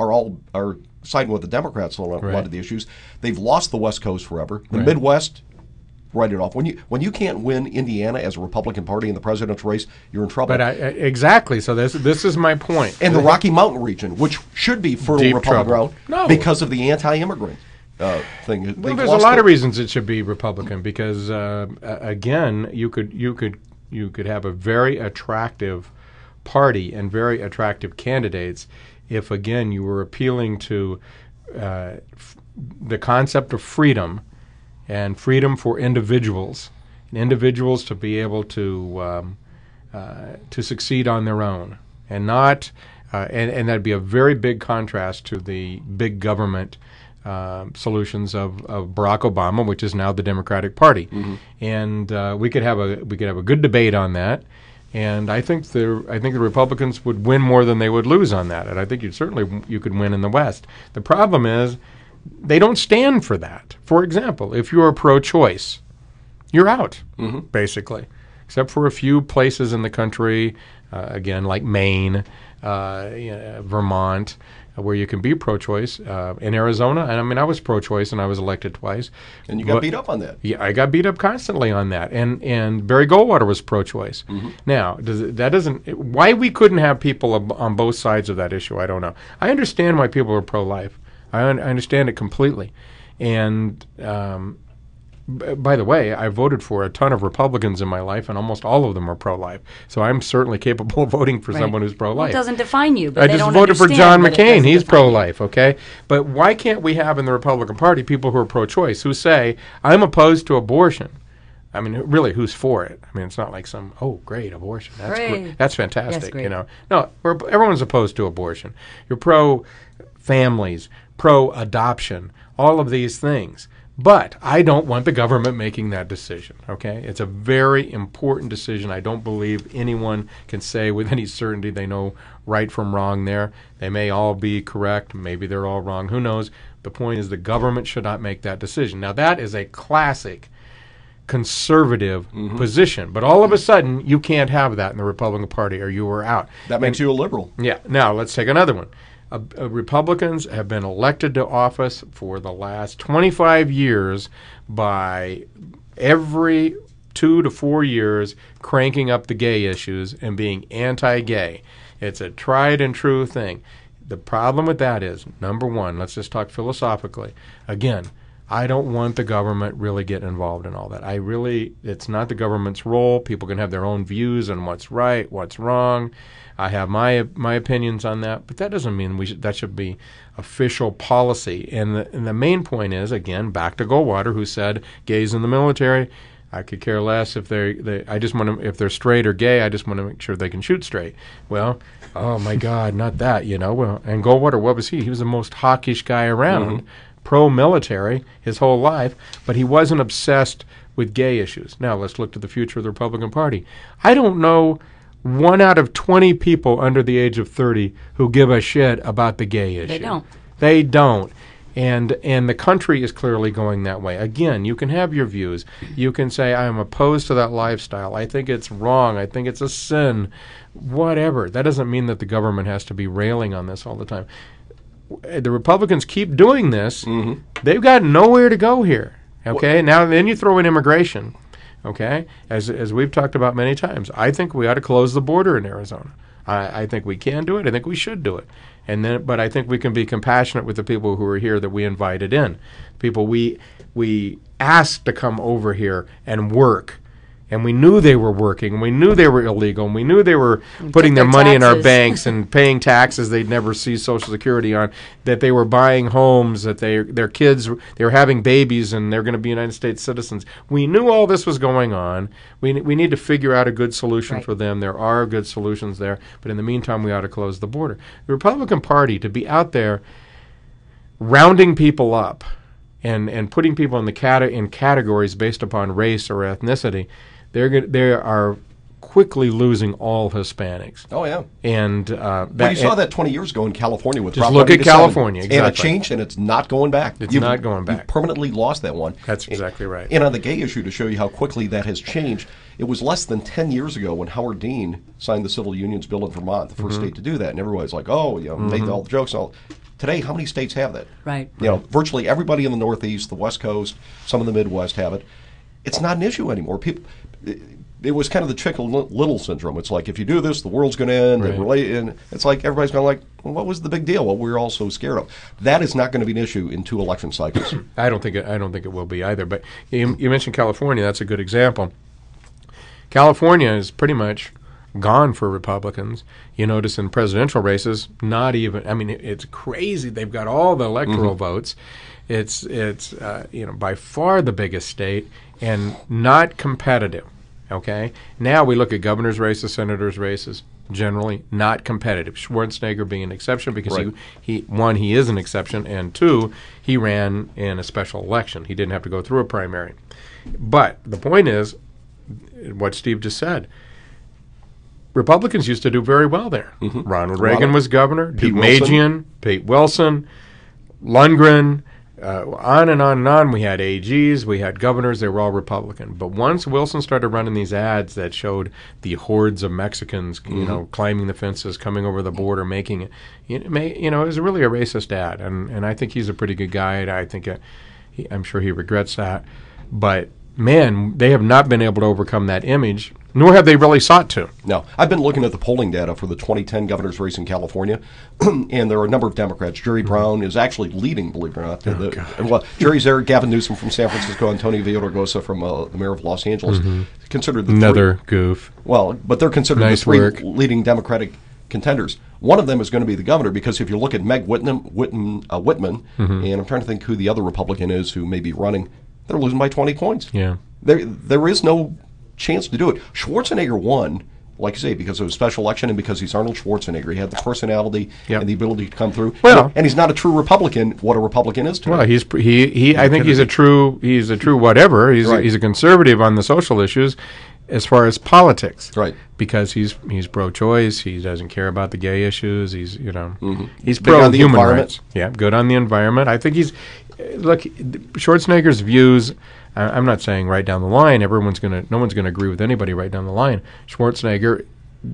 are siding with the Democrats on a lot Right. of the issues. They've lost the West Coast forever. The Right. Midwest... Write it off. When you can't win Indiana as a Republican Party in the presidential race, you're in trouble. But exactly. So this is my point. And the Rocky Mountain region, which should be fertile Deep Republican trouble. ground, No. because of the anti-immigrant thing. Well, They've there's a lost lot it. of reasons it should be Republican because again, you could have a very attractive party and very attractive candidates if again you were appealing to the concept of freedom and freedom for individuals to be able to succeed on their own and not and that'd be a very big contrast to the big government solutions of Barack Obama, which is now the Democratic Party, and we could have a good debate on that. And I think the Republicans would win more than they would lose on that, and I think you could win in the West. The problem is they don't stand for that. For example, if you are pro-choice, you're out basically, except for a few places in the country, again like Maine, Vermont, where you can be pro-choice. In Arizona, and I was pro-choice and I was elected twice. And you got beat up on that. Yeah, I got beat up constantly on that. And Barry Goldwater was pro-choice. Now, why we couldn't have people on both sides of that issue, I don't know. I understand why people are pro-life. I understand it completely. And by the way, I voted for a ton of Republicans in my life, and almost all of them are pro-life. So I'm certainly capable of voting for Right. someone who's pro-life. Well, it doesn't define you. But I they just don't voted for understand John that it McCain. doesn't He's define you. pro-life, okay? But why can't we have in the Republican Party people who are pro-choice who say, I'm opposed to abortion? I mean, really, who's for it? I mean, it's not like great, abortion. That's Great. that's fantastic, Yes, great. you know. No, everyone's opposed to abortion. You're pro-families, pro-adoption, all of these things. But I don't want the government making that decision, okay? It's a very important decision. I don't believe anyone can say with any certainty they know right from wrong there. They may all be correct. Maybe they're all wrong. Who knows? The point is the government should not make that decision. Now, that is a classic conservative position. But all of a sudden, you can't have that in the Republican Party or you are out. That makes you a liberal. Yeah. Now, let's take another one. Republicans have been elected to office for the last 25 years by every 2 to 4 years cranking up the gay issues and being anti-gay. It's a tried and true thing. The problem with that is, number one, let's just talk philosophically. Again, I don't want the government really getting involved in all that. It's not the government's role. People can have their own views on what's right, what's wrong. I have my opinions on that, but that doesn't mean that should be official policy. And the main point is, again, back to Goldwater, who said gays in the military. I could care less if I just want to, if they're straight or gay, I just want to make sure they can shoot straight. Well, oh my God, not that, Well, and Goldwater, what was he? He was the most hawkish guy around, pro-military his whole life, but he wasn't obsessed with gay issues. Now let's look to the future of the Republican Party. I don't know 1 out of 20 people under the age of 30 who give a shit about the gay issue. They don't. They don't. And the country is clearly going that way. Again, you can have your views. You can say, I'm opposed to that lifestyle. I think it's wrong. I think it's a sin. Whatever. That doesn't mean that the government has to be railing on this all the time. The Republicans keep doing this. They've got nowhere to go here. Okay? Now, then you throw in immigration. Okay? As we've talked about many times, I think we ought to close the border in Arizona. I think we can do it. I think we should do it. But I think we can be compassionate with the people who are here that we invited in, people we asked to come over here and work, and we knew they were working, and we knew they were illegal, and we knew they were putting their money in our banks and paying taxes they'd never see Social Security on, that they were buying homes, that their kids, they were having babies, and they're going to be United States citizens. We knew all this was going on. We need to figure out a good solution for them. There are good solutions there, but in the meantime, we ought to close the border. The Republican Party, to be out there rounding people up and putting people in categories based upon race or ethnicity, they are quickly losing all Hispanics. Oh, yeah. And you saw that 20 years ago in California with just Prop look at 187. California, exactly. And it changed, and it's not going back. It's not going back. You've permanently lost that one. That's exactly right. And on the gay issue, to show you how quickly that has changed, it was less than 10 years ago when Howard Dean signed the Civil Unions Bill in Vermont, the first state to do that, and everybody's like, oh, made all the jokes and all. Today, how many states have that? Right. Virtually everybody in the Northeast, the West Coast, some of the Midwest have it. It's not an issue anymore. It was kind of the Chicken Little syndrome. It's like, if you do this, the world's going to end. Right. And it's like everybody's going like, well, what was the big deal? What we're all so scared of. That is not going to be an issue in 2 election cycles. I don't think it will be either. But you mentioned California. That's a good example. California is pretty much gone for Republicans. You notice in presidential races, not even. I mean, it's crazy. They've got all the electoral votes. It's by far the biggest state and not competitive. Okay. Now we look at governor's races, senators' races. Generally not competitive. Schwarzenegger being an exception because he is an exception, and 2, he ran in a special election. He didn't have to go through a primary. But the point is, what Steve just said, Republicans used to do very well there. Ronald Reagan was governor, Deemajian, Pete Wilson, Lundgren, on and on and on. We had AGs, we had governors, they were all Republican. But once Wilson started running these ads that showed the hordes of Mexicans, climbing the fences, coming over the border, making it, it was really a racist ad. And I think he's a pretty good guy. I think I'm sure he regrets that. But man, they have not been able to overcome that image, nor have they really sought to. No. I've been looking at the polling data for the 2010 governor's race in California, and there are a number of Democrats. Jerry Brown is actually leading, believe it or not. Jerry's there, Gavin Newsom from San Francisco, Antonio Villaraigosa from the mayor of Los Angeles. Considered the another goof. Well, but they're considered nice the 3 work. leading Democratic contenders. One of them is going to be the governor, because if you look at Meg Whitman, and I'm trying to think who the other Republican is who may be running, they're losing by 20 points. Yeah. There is no chance to do it. Schwarzenegger won, like you say, because it was a special election and because he's Arnold Schwarzenegger. He had the personality and the ability to come through. Well, and he's not a true Republican. What a Republican is today. Well, I think he's a true whatever. He's a conservative on the social issues, as far as politics. Right. Because he's pro-choice. He doesn't care about the gay issues. He's he's Big on the pro-human environment. rights. Yeah, good on the environment. I think look, Schwarzenegger's views. I'm not saying right down the line. No one's going to agree with anybody right down the line. Schwarzenegger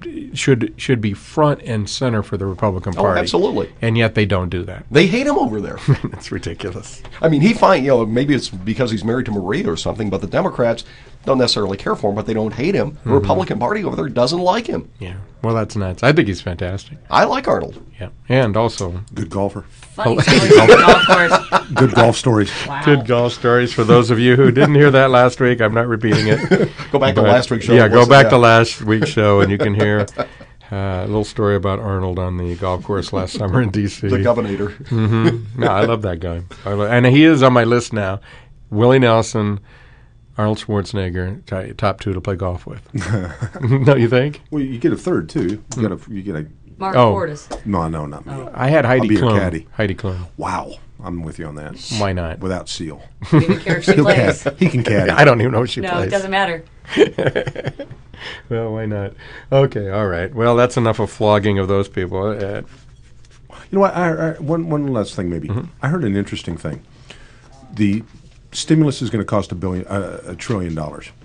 should be front and center for the Republican Party. Oh, absolutely. And yet they don't do that. They hate him over there. It's ridiculous. I mean, maybe it's because he's married to Maria or something, but the Democrats don't necessarily care for him, but they don't hate him. The Republican Party over there doesn't like him. Yeah. Well, that's nuts. I think he's fantastic. I like Arnold. Yeah. And also Good golfer. Funny stories on the golf course. Good golf stories. Wow. good golf stories for those of you who didn't hear that last week. I'm not repeating it. Go back to last week's show. Yeah, go back to last week's show, and you can hear a little story about Arnold on the golf course last summer in D.C. The governor. No, I love that guy. And he is on my list now. Willie Nelson, Arnold Schwarzenegger, top two to play golf with. No, you think? Well, you get a third too. You get a. Mark Oh. Portis. No, not me. I had I'll Heidi be your Klum. caddy. Heidi Klum. Wow, I'm with you on that. Why not? Without Seal, We don't care if she he'll plays. caddy. He can caddy. I don't even know if she No, plays. it doesn't matter. Well, why not? Okay, all right. Well, that's enough of flogging of those people. You know what? One last thing, maybe. I heard an interesting thing. The stimulus is going to cost $1 trillion.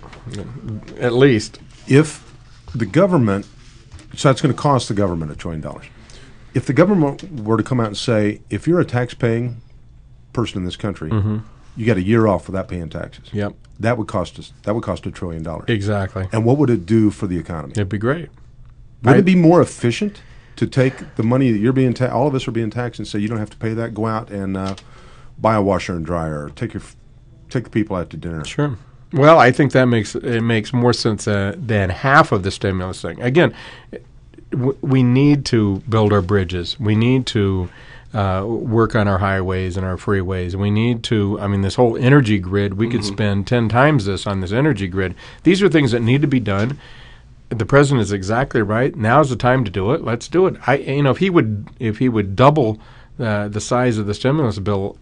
At least. If the government, so that's going to cost the government $1 trillion. If the government were to come out and say, if you're a tax-paying person in this country, you got a year off without paying taxes. Yep. That would cost $1 trillion. Exactly. And what would it do for the economy? It'd be great. Would it be more efficient to take the money that you're being all of us are being taxed and say you don't have to pay that, go out and buy a washer and dryer, or take the people out to dinner? Sure. Well, I think that makes more sense than half of the stimulus thing. Again, we need to build our bridges. We need to work on our highways and our freeways. We need to, this whole energy grid, we could spend 10 times this on this energy grid. These are things that need to be done. The president is exactly right. Now's the time to do it. Let's do it. If he would double the size of the stimulus bill,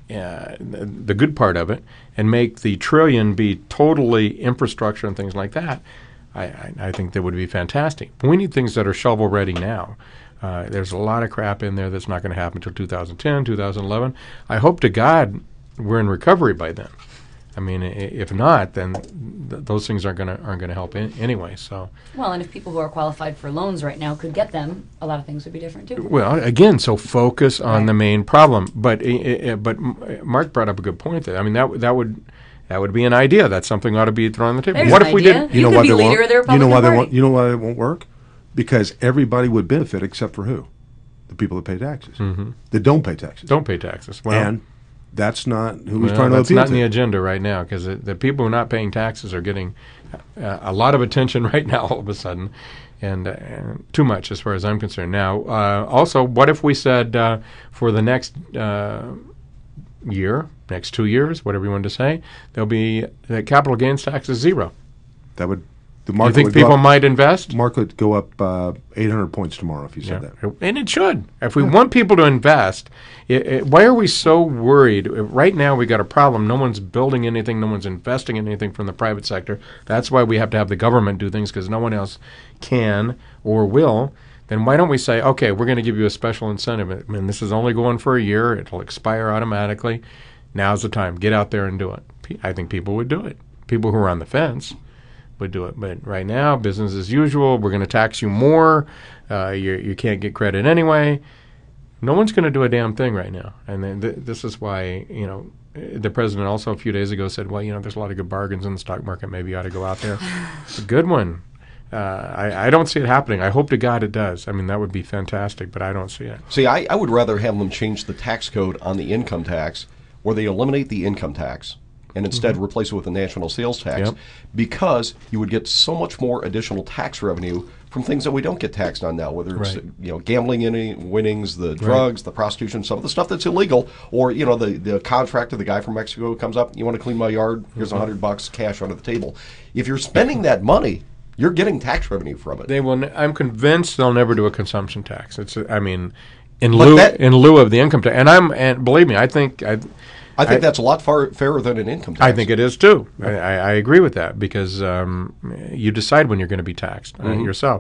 the good part of it, and make the trillion be totally infrastructure and things like that, I think that would be fantastic. But we need things that are shovel ready now. There's a lot of crap in there that's not going to happen until 2010, 2011. I hope to God we're in recovery by then. If not, then those things aren't going to help anyway. So, Well, and if people who are qualified for loans right now could get them, a lot of things would be different too. well, again, so focus on Right. the main problem. But Mark brought up a good point there. That would be an idea. That's something ought to be thrown on the table. There's What an if we idea. did? You could be leader of the You know why Republican they Party. won't? You know why it won't work? Because everybody would benefit except for who? The people that pay taxes. That don't pay taxes. Don't pay taxes. Well, And that's not who he's well, trying to that's appeal not in the to. agenda right now because the people who are not paying taxes are getting a lot of attention right now all of a sudden, and too much as far as I'm concerned. Now, also, what if we said for the next year, next 2 years, whatever you want to say, there'll be the capital gains tax is zero. That would the You market think would people go up, might invest? market would go up 800 points tomorrow if you said that. And it should. If we want people to invest, why are we so worried? Right now we got a problem. No one's building anything. No one's investing in anything from the private sector. That's why we have to have the government do things because no one else can or will. Then why don't we say, okay, we're going to give you a special incentive. This is only going for a year. It'll expire automatically. Now's the time. Get out there and do it. I think people would do it. People who are on the fence would do it. But right now, business as usual. We're going to tax you more. You can't get credit anyway. No one's going to do a damn thing right now. And then this is why, the president also a few days ago said, well, there's a lot of good bargains in the stock market. Maybe you ought to go out there. It's a good one. I don't see it happening. I hope to God it does. That would be fantastic, but I don't see it. See, I would rather have them change the tax code on the income tax where they eliminate the income tax and instead replace it with a national sales tax Yep. because you would get so much more additional tax revenue from things that we don't get taxed on now, whether it's Right. gambling winnings, the drugs, the prostitution, some of the stuff that's illegal, or the contractor, the guy from Mexico who comes up, you want to clean my yard, here's $100 cash under the table. If you're spending that money, you're getting tax revenue from it. They will. I'm convinced they'll never do a consumption tax. In But lieu of the income tax. And believe me, I think that's a lot fairer than an income tax. I think it is too. I agree with that because you decide when you're going to be taxed yourself.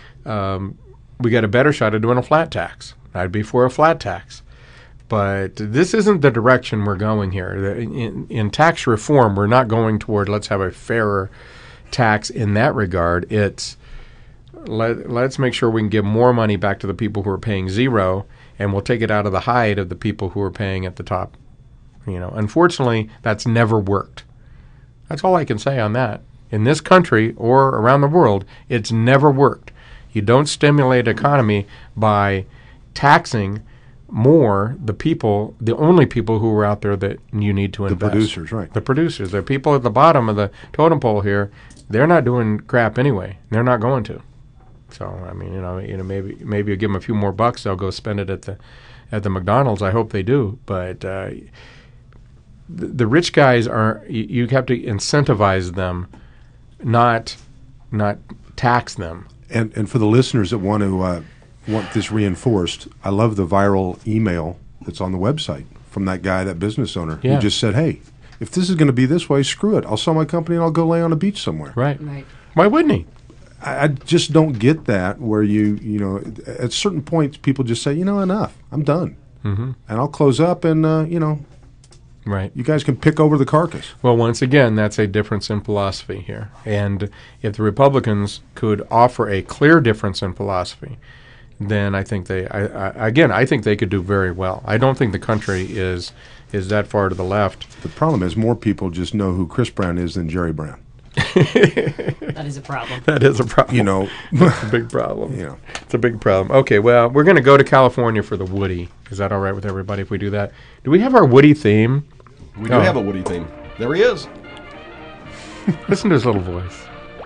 We got a better shot at doing a flat tax. I'd be for a flat tax. But this isn't the direction we're going here. In tax reform, we're not going toward let's have a fairer tax in that regard. It's let's make sure we can give more money back to the people who are paying zero, and we'll take it out of the hide of the people who are paying at the top. Unfortunately, that's never worked. That's all I can say on that. In this country or around the world, it's never worked. You don't stimulate economy by taxing more the only people who are out there that you need to invest. The producers, right. The producers. The people at the bottom of the totem pole here, they're not doing crap anyway. They're not going to. So, maybe you give them a few more bucks, they'll go spend it at the McDonald's. I hope they do. But the rich guys are. You have to incentivize them, not tax them. And for the listeners that want this reinforced, I love the viral email that's on the website from that guy, that business owner, Yeah. who just said, "Hey, if this is going to be this way, screw it. I'll sell my company and I'll go lay on a beach somewhere." Right. Right. Why wouldn't he? I just don't get that where you know, at certain points people just say, enough. I'm done. Mm-hmm. And I'll close up and, Right. you guys can pick over the carcass. Well, once again, that's a difference in philosophy here. And if the Republicans could offer a clear difference in philosophy, then I think I think they could do very well. I don't think the country is that far to the left. The problem is more people just know who Chris Brown is than Jerry Brown. That is a problem. That is a problem. It's a big problem. It's a big problem. Okay, well, we're going to go to California for the Woody. Is that all right with everybody if we do that? Do we have our Woody theme? We do have a Woody theme. There he is. Listen to his little voice.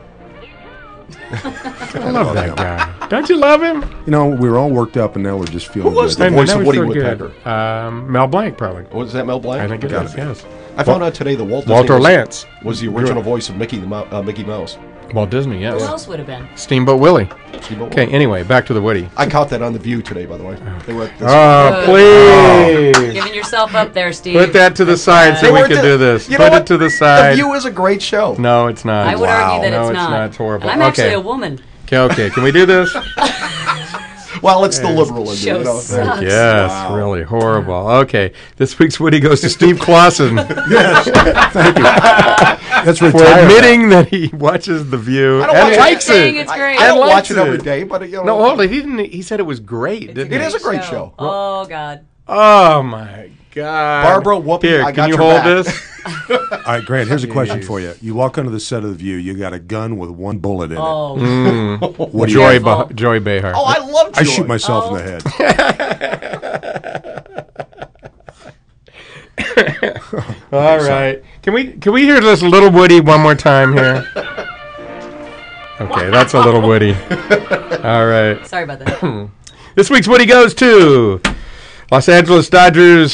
I love that guy. Don't you love him? We were all worked up and now we're just feeling Who was good. the voice Now of we Woody feel good. Woodpecker? Mel Blanc, probably. Was that Mel Blanc? I think it is, yes. I found out today that Walter Walter Lantz. was the original voice of Mickey Mouse. Walt Disney, yes. Who else would have been? Steamboat Willie. Steamboat Okay, Willie. anyway, back to the Woody. I caught that on The View today, by the way. They were at this. Oh, please. Giving yourself up there, Steve. Put that to the side so They we weren't can the- do this. You know Put what? it to the The side. View is a great show. No, it's not. I would argue that No, it's it's not. not. It's horrible. And I'm actually Okay. a woman. Okay, can we do this? Well, it's the liberal in Show you know. sucks. Yes, really horrible. Okay, this week's Woody goes to Steve Clausen That's for retired. admitting that he watches The View don't and watch it. likes Saying it. it's great. I don't likes watch it every it. day, but No, hold it. He didn't. He said it was great. Didn't It he? is a great show. Oh, God. Oh my God, Barbara, Whoopi, Here, I can got you your hold back. this? All right, Grant, here's a question for you. You walk onto the set of The View, you got a gun with one bullet in it. Oh, What do you Joy, Careful. Joy Behar. Oh, I love Joy. I shoot myself in the head. All right. Can we hear this little Woody one more time here? Okay, that's a little Woody. All right. sorry about that. This week's Woody goes to Los Angeles Dodgers.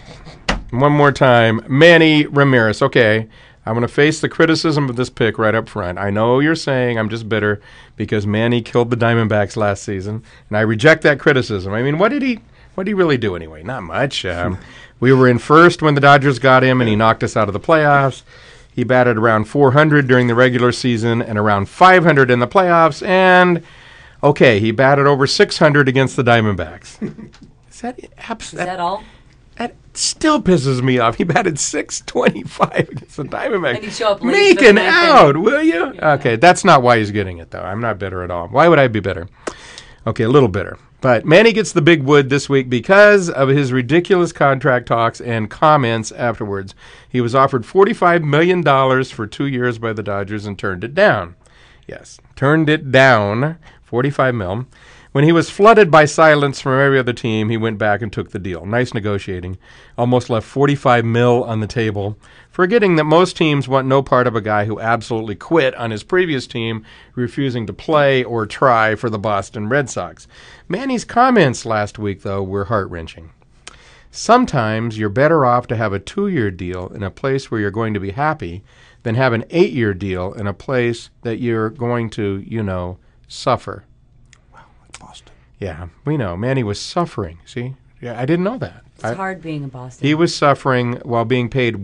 One more time, Manny Ramirez. Okay, I'm going to face the criticism of this pick right up front. I know you're saying I'm just bitter because Manny killed the Diamondbacks last season, and I reject that criticism. I mean, what did he really do anyway? Not much. We were in first when the Dodgers got him, and he knocked us out of the playoffs. He batted around 400 during the regular season and around 500 in the playoffs, and okay, he batted over 600 against the Diamondbacks. Is that all? That still pisses me off. He batted .625 against the Diamondbacks. And he'd show up late Make for the an ninth out, inning. will you? Yeah. Okay, that's not why he's getting it, though. I'm not bitter at all. Why would I be bitter? Okay, a little bitter. But Manny gets the big wood this week because of his ridiculous contract talks and comments afterwards. He was offered $45 million for 2 years by the Dodgers and turned it down. Yes, turned it down, $45 million. When he was flooded by silence from every other team, he went back and took the deal. Nice negotiating. Almost left $45 million on the table, forgetting that most teams want no part of a guy who absolutely quit on his previous team, refusing to play or try for the Boston Red Sox. Manny's comments last week, though, were heart-wrenching. Sometimes you're better off to have a 2-year deal in a place where you're going to be happy than have an 8-year deal in a place that you're going to, suffer. Boston. Yeah, we know. Manny was suffering. See? Yeah, I didn't know that. It's hard being in Boston. He was suffering while being paid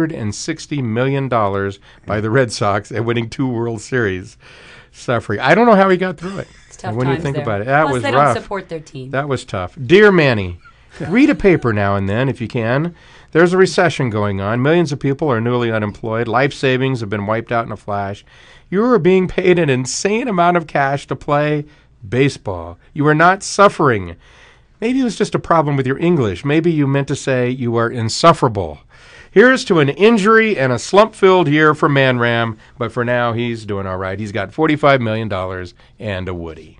$160 million by the Red Sox and winning 2 World Series. Suffering. I don't know how he got through it. It's tough when you times think there. about it. That Plus, was they rough. don't support their team. That was tough. Dear Manny, read a paper now and then if you can. There's a recession going on. Millions of people are newly unemployed. Life savings have been wiped out in a flash. You are being paid an insane amount of cash to play baseball. You are not suffering. Maybe it was just a problem with your English. Maybe you meant to say you are insufferable. Here's to an injury and a slump-filled year for Man Ram, but for now he's doing all right. He's got $45 million and a Woody.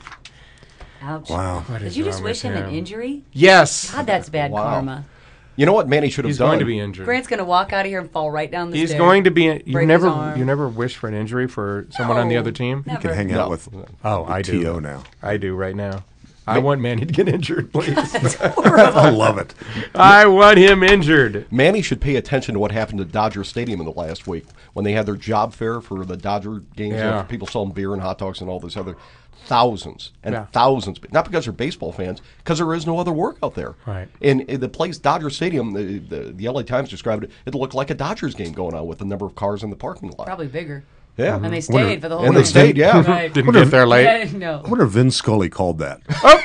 Ouch. Wow. Did you just wish him an injury? Yes. God, that's bad Wow. karma. You know what Manny should have He's done? going to be injured. Grant's going to walk out of here and fall right down the He's stairs. going to be. You break his never arm. wish for an injury for someone on the No, other team. never. You can hang out with Oh, I do. T.O. now. I do right now. I want Manny to get injured, please. I love it. I want him injured. Manny should pay attention to what happened at Dodger Stadium in the last week when they had their job fair for the Dodger games. You know, Yeah. people selling beer and hot dogs and all this other thousands and Yeah. thousands. Not because they're baseball fans, because there is no other work out there. Right. And the place, Dodger Stadium, the LA Times described it. It looked like a Dodgers game going on with the number of cars in the parking lot. Probably bigger. Yeah. And they stayed for the whole And they game. stayed, yeah. Right. Didn't get there late. Yeah, no. I wonder if Vin Scully called that.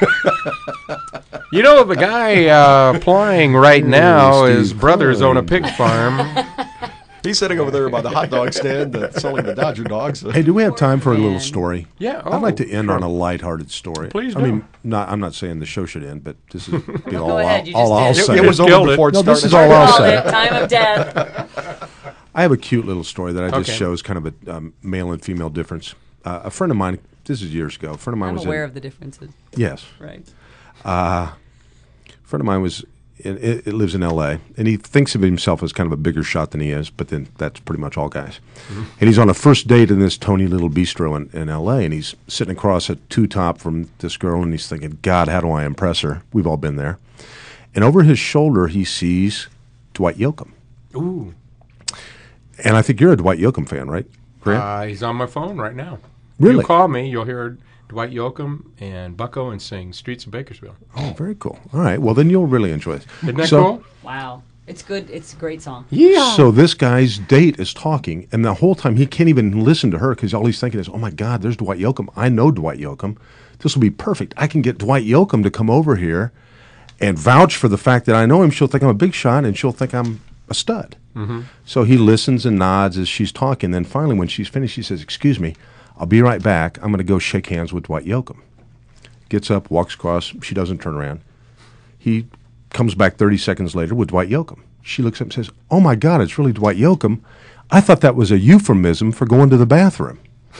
You know, the guy applying right now, Steve his brothers own a Klein. pig farm. He's sitting over there by the hot dog stand selling the Dodger dogs. Hey, do we have time for a little Man. story? Yeah, I'd like to end sure. on a lighthearted story. Please I do. mean, I'm not saying the show should end, but this is be all, Go ahead, you all just I'll did. say. It was Killed over it. before it No, started. this is all I'll Called say. it. Time of death. I have a cute little story that I just Okay. shows kind of a male and female difference. A friend of mine, this is years ago. A friend of mine I'm was aware in, of the differences. yes. Right. A friend of mine was it lives in L.A. and he thinks of himself as kind of a bigger shot than he is, but then that's pretty much all guys. And he's on a first date in this Tony Little Bistro in L.A. and he's sitting across a two-top from this girl and he's thinking, God, how do I impress her? We've all been there. And over his shoulder he sees Dwight Yoakam. Ooh. And I think you're a Dwight Yoakam fan, right, Grant? He's on my phone right now. Really? You call me, you'll hear Dwight Yoakam and Buck Owens sing Streets of Bakersfield. Oh, very cool. All right. Well, then you'll really enjoy it. Isn't that So- cool? Wow. It's good. It's a great song. Yeah. So this guy's date is talking, and the whole time he can't even listen to her because all he's thinking is, "Oh my God, there's Dwight Yoakam. I know Dwight Yoakam. This will be perfect. I can get Dwight Yoakam to come over here and vouch for the fact that I know him. She'll think I'm a big shot, and she'll think I'm a stud." Mm-hmm. So he listens and nods as she's talking. Then finally, when she's finished, she says, "Excuse me, I'll be right back. I'm going to go shake hands with Dwight Yoakam." Gets up, walks across. She doesn't turn around. He comes back 30 seconds later with Dwight Yoakam. She looks up and says, "Oh my God, it's really Dwight Yoakam. I thought that was a euphemism for going to the bathroom."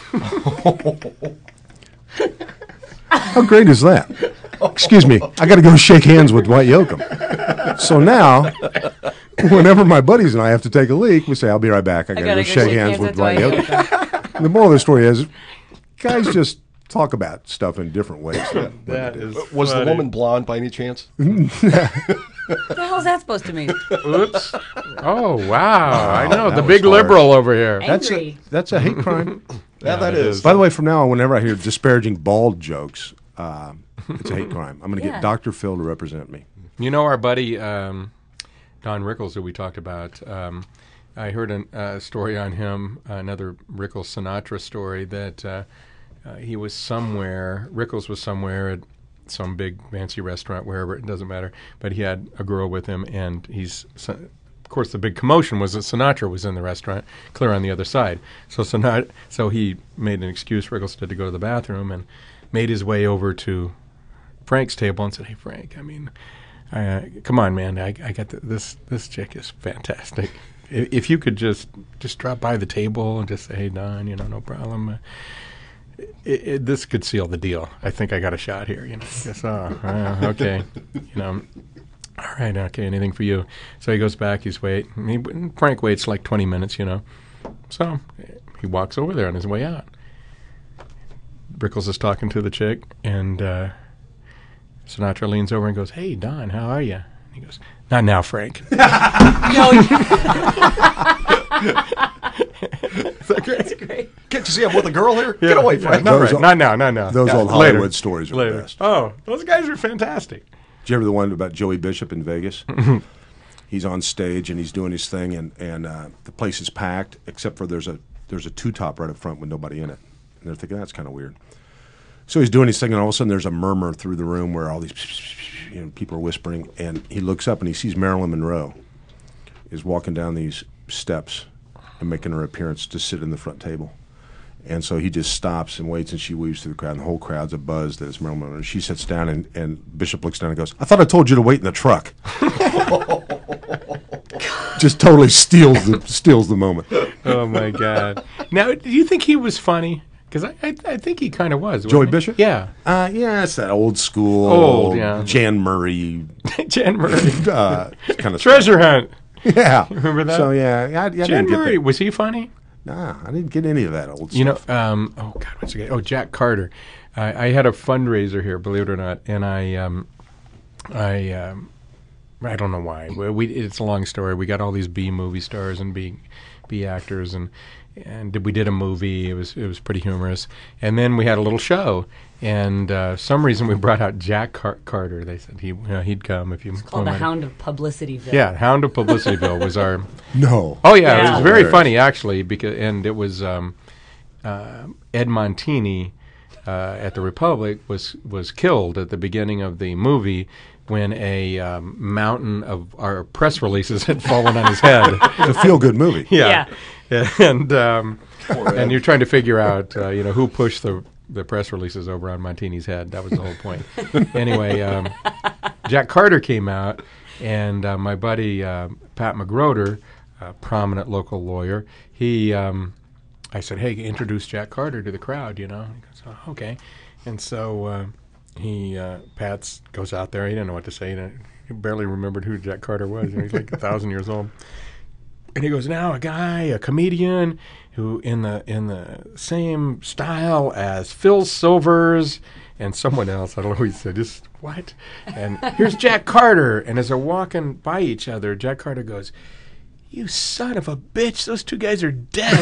How great is that? Excuse me, I got to go shake hands with Dwight Yoakam. So now, whenever my buddies and I have to take a leak, we say, "I'll be right back. I got to go shake hands with Dwight Yoakam." The moral of the story is, guys just talk about stuff in different ways. That is Was the funny. woman blonde by any chance? What the hell is that supposed to mean? Oops. Oh, wow. I know. that The was big harsh. liberal over here. Angry. That's a hate crime. Yeah, that is. By the way, from now on, whenever I hear disparaging bald jokes, it's a hate crime. I'm going to Yeah. get Dr. Phil to represent me. You know our buddy Don Rickles that we talked about. I heard a story on him, another Rickles Sinatra story, that he was somewhere, Rickles was somewhere at some big fancy restaurant, wherever, it doesn't matter, but he had a girl with him, and of course the big commotion was that Sinatra was in the restaurant, clear on the other side. So he made an excuse, Rickles did, to go to the bathroom, and made his way over to Frank's table and said, "Hey Frank, I mean, come on, man, I got this chick is fantastic. If you could just drop by the table and just say, hey Don, no problem. This could seal the deal. I think I got a shot here. Just, okay, all right, okay. Anything for you?" So he goes back. He's waiting. Frank waits like 20 minutes. So he walks over there on his way out. Rickles is talking to the chick, and Sinatra leans over and goes, "Hey, Don, how are you?" And he goes, "Not now, Frank." That's great. Can't you see I'm with a girl here? Get away, Frank. Not, Those right. Not now, not now. Those old Later. Hollywood stories are Later. the best. Oh, those guys are fantastic. Did you ever the one about Joey Bishop in Vegas? He's on stage and he's doing his thing, and the place is packed except for there's a two-top right up front with nobody in it, and they're thinking that's kind of weird. So he's doing his thing, and all of a sudden there's a murmur through the room where all these people are whispering, and he looks up and he sees Marilyn Monroe is walking down these steps and making her appearance to sit in the front table. And so he just stops and waits, and she weaves through the crowd, and the whole crowd's abuzz that it's Marilyn Monroe. She sits down, and Bishop looks down and goes, "I thought I told you to wait in the truck." Just totally steals the moment. Oh my God! Now, do you think he was funny? Because I think he kind of was. Joey wasn't he? Bishop? Yeah. Yeah, it's that old school, Old, yeah. Jan Murray Jan Murray. kind of Treasure Hunt. Yeah, Remember that? So yeah, I Jan didn't get Murray, that. was he funny? Nah, I didn't get any of that old You know, stuff. oh God, what's the guy? Oh, Jack Carter. I had a fundraiser here, believe it or not, and I don't know why. It's a long story. We got all these B movie stars and B actors, and we did a movie. It was pretty humorous, and then we had a little show. And some reason we brought out Jack Carter. They said he'd come if you. It's called the Hound of Publicityville. Yeah, Hound of Publicityville was our. No. Oh yeah, Yeah. it was very funny actually and it was Ed Montini at the Republic was killed at the beginning of the movie when a mountain of our press releases had fallen on his head. It's a feel-good movie. Yeah. And you're trying to figure out who pushed the press releases over on Montini's head. That was the whole point. Anyway, Jack Carter came out, and my buddy Pat McGroder, a prominent local lawyer, I said, "Hey, introduce Jack Carter to the crowd," He goes, "Oh, okay." And so Pat goes out there. He didn't know what to say. He barely remembered who Jack Carter was. He's like 1,000 years old. And he goes, "Now a comedian who in the same style as Phil Silvers and someone else." I don't know who he said. Just what? And here's Jack Carter. And as they're walking by each other, Jack Carter goes, "You son of a bitch! Those two guys are dead."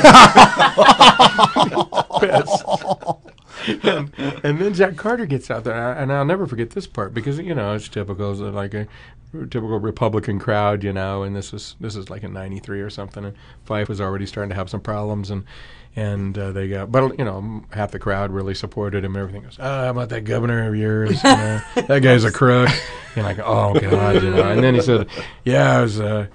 and then Jack Carter gets out there, and I'll never forget this part because it's typical, it's like a typical Republican crowd, and this is like in '93 or something, and Fife was already starting to have some problems, and they got, but half the crowd really supported him. Everything goes, "Oh, how about that governor of yours? That guy's a crook." And like, oh God, And then he said, "Yeah, I was."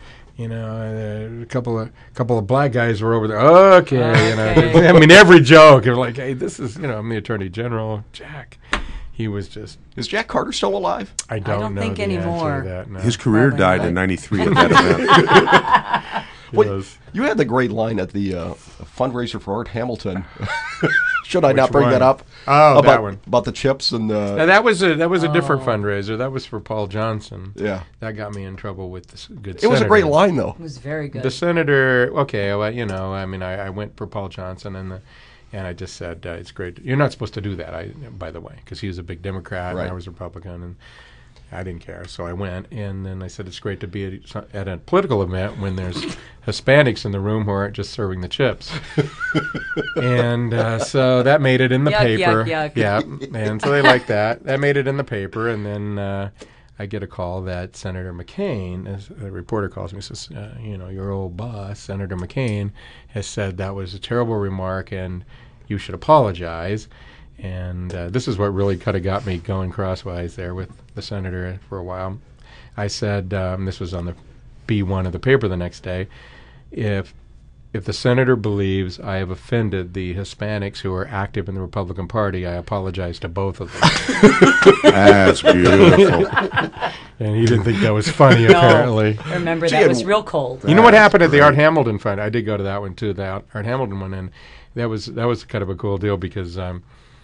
A couple of black guys were over there. Okay, I mean, every joke. They're like, "Hey, this is, I'm the Attorney General, Jack." He was just. Is Jack Carter still alive? I don't know think the anymore. answer to that, no. His career Probably died not. in '93 at that event. Well, you had the great line at the fundraiser for Art Hamilton. Should I not Which bring one? that up? Oh, about, that one. About the chips and Now, that was a different fundraiser. That was for Paul Johnson. yeah. That got me in trouble with this good. It was a great line though. It was very good. The senator. Okay, well, I went for Paul Johnson and I just said it's great. You're not supposed to do that. By the way, because he was a big Democrat Right. and I was Republican, and I didn't care. So I went, and then I said it's great to be at a political event when there's Hispanics in the room who aren't just serving the chips. And so that made it in the Yuck, paper. yuck, yuck. Yeah, and so they liked that. That made it in the paper, and then I get a call that Senator McCain, as a reporter calls me, says, your old boss, Senator McCain, has said that was a terrible remark and you should apologize. And this is what really kind of got me going crosswise there with the senator for a while. I said, this was on the B1 of the paper the next day, if the senator believes I have offended the Hispanics who are active in the Republican Party, I apologize to both of them. That's beautiful. And he didn't think that was funny, apparently. I remember that was real cold. You know what happened at the Art Hamilton Fund? I did go to that one too, the Art Hamilton one, and that was kind of a cool deal because I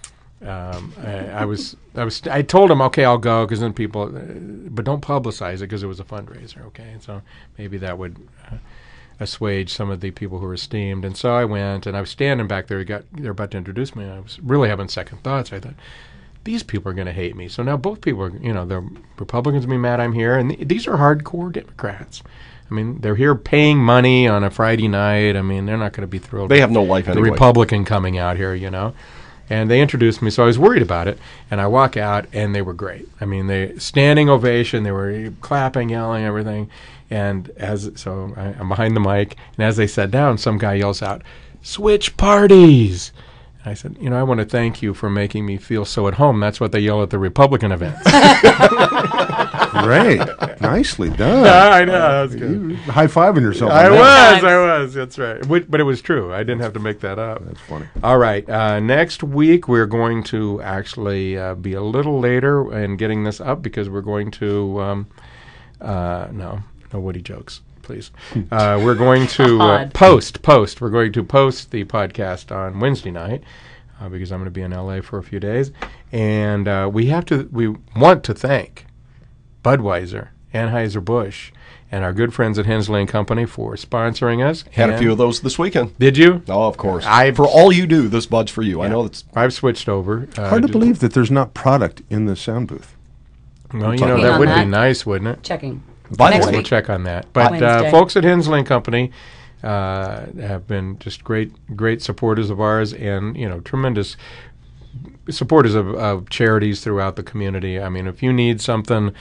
told him, okay, I'll go because then people, but don't publicize it because it was a fundraiser, okay? And so maybe that would assuage some of the people who were esteemed. And so I went, and I was standing back there. They're about to introduce me, and I was really having second thoughts. I thought, these people are going to hate me. So now both people are, the Republicans will be mad I'm here, and these are hardcore Democrats. I mean, they're here paying money on a Friday night. I mean, they're not going to be thrilled. They have no life the anyway. Republican coming out here, And they introduced me, so I was worried about it. And I walk out, and they were great. I mean, they standing ovation. They were clapping, yelling, everything. And I'm behind the mic, and as they sat down, some guy yells out, "Switch parties!" And I said, I want to thank you for making me feel so at home. That's what they yell at the Republican events. Great. Nicely done. I know. That was good. You high-fiving yourself. I on that. was. That's right. But it was true. I didn't have to make that up. That's funny. All right. Next week, we're going to actually be a little later in getting this up because we're going to no Woody jokes, please. We're going to post. We're going to post the podcast on Wednesday night because I'm going to be in LA for a few days, and we want to thank Budweiser Anheuser-Busch, and our good friends at Hensley and Company for sponsoring us. Had a And- few of those this weekend. Did you? Oh, of course. I've- For all you do, this bud's for you. I know that's I've switched over. Hard to believe that there's not product in the sound booth. Well, Checking that on would be that. nice, wouldn't it? Checking. By the Next way- We'll week. check on that. But Wednesday. folks at Hensley and Company have been just great supporters of ours, and tremendous supporters of charities throughout the community. I mean, if you need something,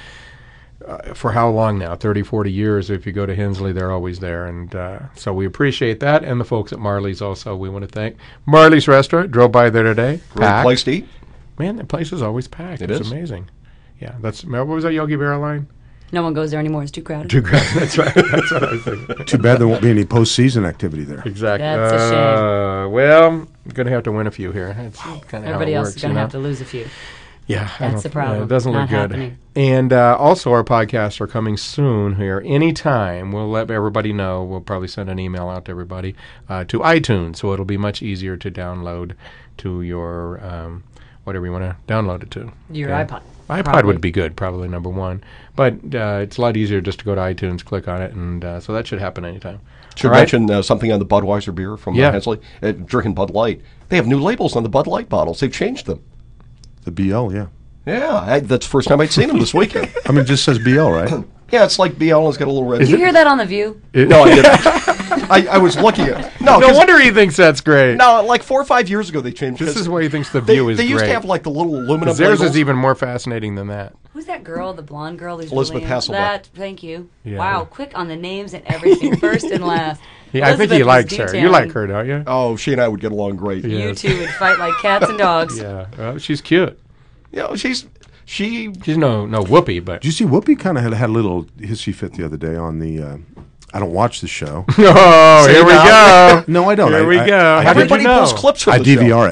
for how long now? 30, 40 years. If you go to Hensley, they're always there, and so we appreciate that. And the folks at Marley's also, we want to thank. Marley's Restaurant, drove by there today. great Packed. place to eat. Man, that place is always packed. It It's is. amazing. Yeah, what was that Yogi Berra line? No one goes there anymore. It's too crowded. That's right. That's what I was thinking. Too bad there won't be any postseason activity there. Exactly. That's a shame. Well, we're going to have to win a few here. That's kind of Everybody how it else works, is going to you have know? to lose a few. Yeah, That's the problem. It doesn't Not look good. happening. And also, our podcasts are coming soon here. Anytime, we'll let everybody know. We'll probably send an email out to everybody to iTunes, so it'll be much easier to download to your whatever you want to download it to. Your Okay? iPod. iPod Probably. would be good, probably number one. But it's a lot easier just to go to iTunes, click on it, and so that should happen anytime. Should All right? mention something on the Budweiser beer from Yeah. Hensley. Drinking Bud Light. They have new labels on the Bud Light bottles. They've changed them. The BL, yeah. Yeah, that's the first time I'd seen them this weekend. I mean, it just says BL, right? Yeah, it's like BL has got a little red. Did you hear that on The View? No, I didn't. I was looking at No 'cause- wonder he thinks that's great. No, like 4 or 5 years ago they changed. This 'cause is why he thinks the they, View is they used great. to have like the little aluminum 'Cause theirs labels. is even more fascinating than that. Who's that girl, the blonde girl who's Elizabeth really Hasselbeck. That, thank you. Yeah. Wow, quick on the names and everything, first and last. Yeah, I think Elizabeth he was likes her. You detailing. like her, don't you? Oh, she and I would get along great. Yeah. You Yes. two would fight like cats and dogs. Yeah, well, she's cute. You know, she. She's no Whoopi, but Did you see Whoopi kind of had a little hissy fit the other day on the. I don't watch the show. oh, See here we now? go. No, I don't. Here we go. How did Everybody you know? pulls clips from I the show. DVR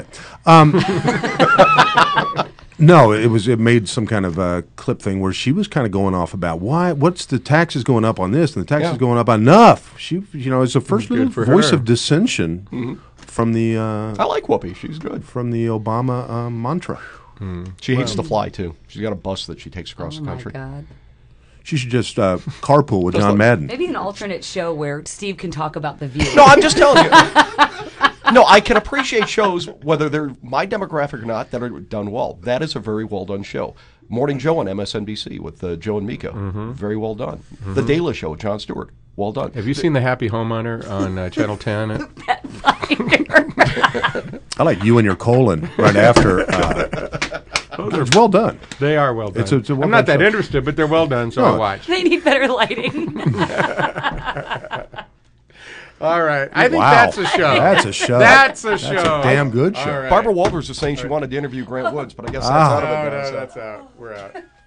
it. No, it made some kind of clip thing where she was kind of going off about what's the taxes going up on this and the taxes Yeah. going up enough. She, it's the first Good little for voice her. of dissension from the I like Whoopi. She's good. Obama mantra. She hates to fly too. She's got a bus that she takes across Oh the my country. God. She should just carpool with Just John like- Madden. Maybe an alternate show where Steve can talk about The View. No, I'm just telling you. No, I can appreciate shows, whether they're my demographic or not, that are done well. That is a very well done show. Morning Joe on MSNBC with Joe and Mika. Very well done. The Daily Show with Jon Stewart. Well done. Have you seen The Happy Homeowner on Channel 10? I like you and your colon right after. It's well done. They are well done. It's a well I'm not done that show. interested, but they're well done, so I No. watch. They need better lighting. All right. I think Wow. that's a show. That's a show. That's a show. That's a damn good show. All right. Barbara Walters is saying she wanted to interview Grant Woods, but I guess that's Ah. out of it No, now. no, so. that's out. We're out.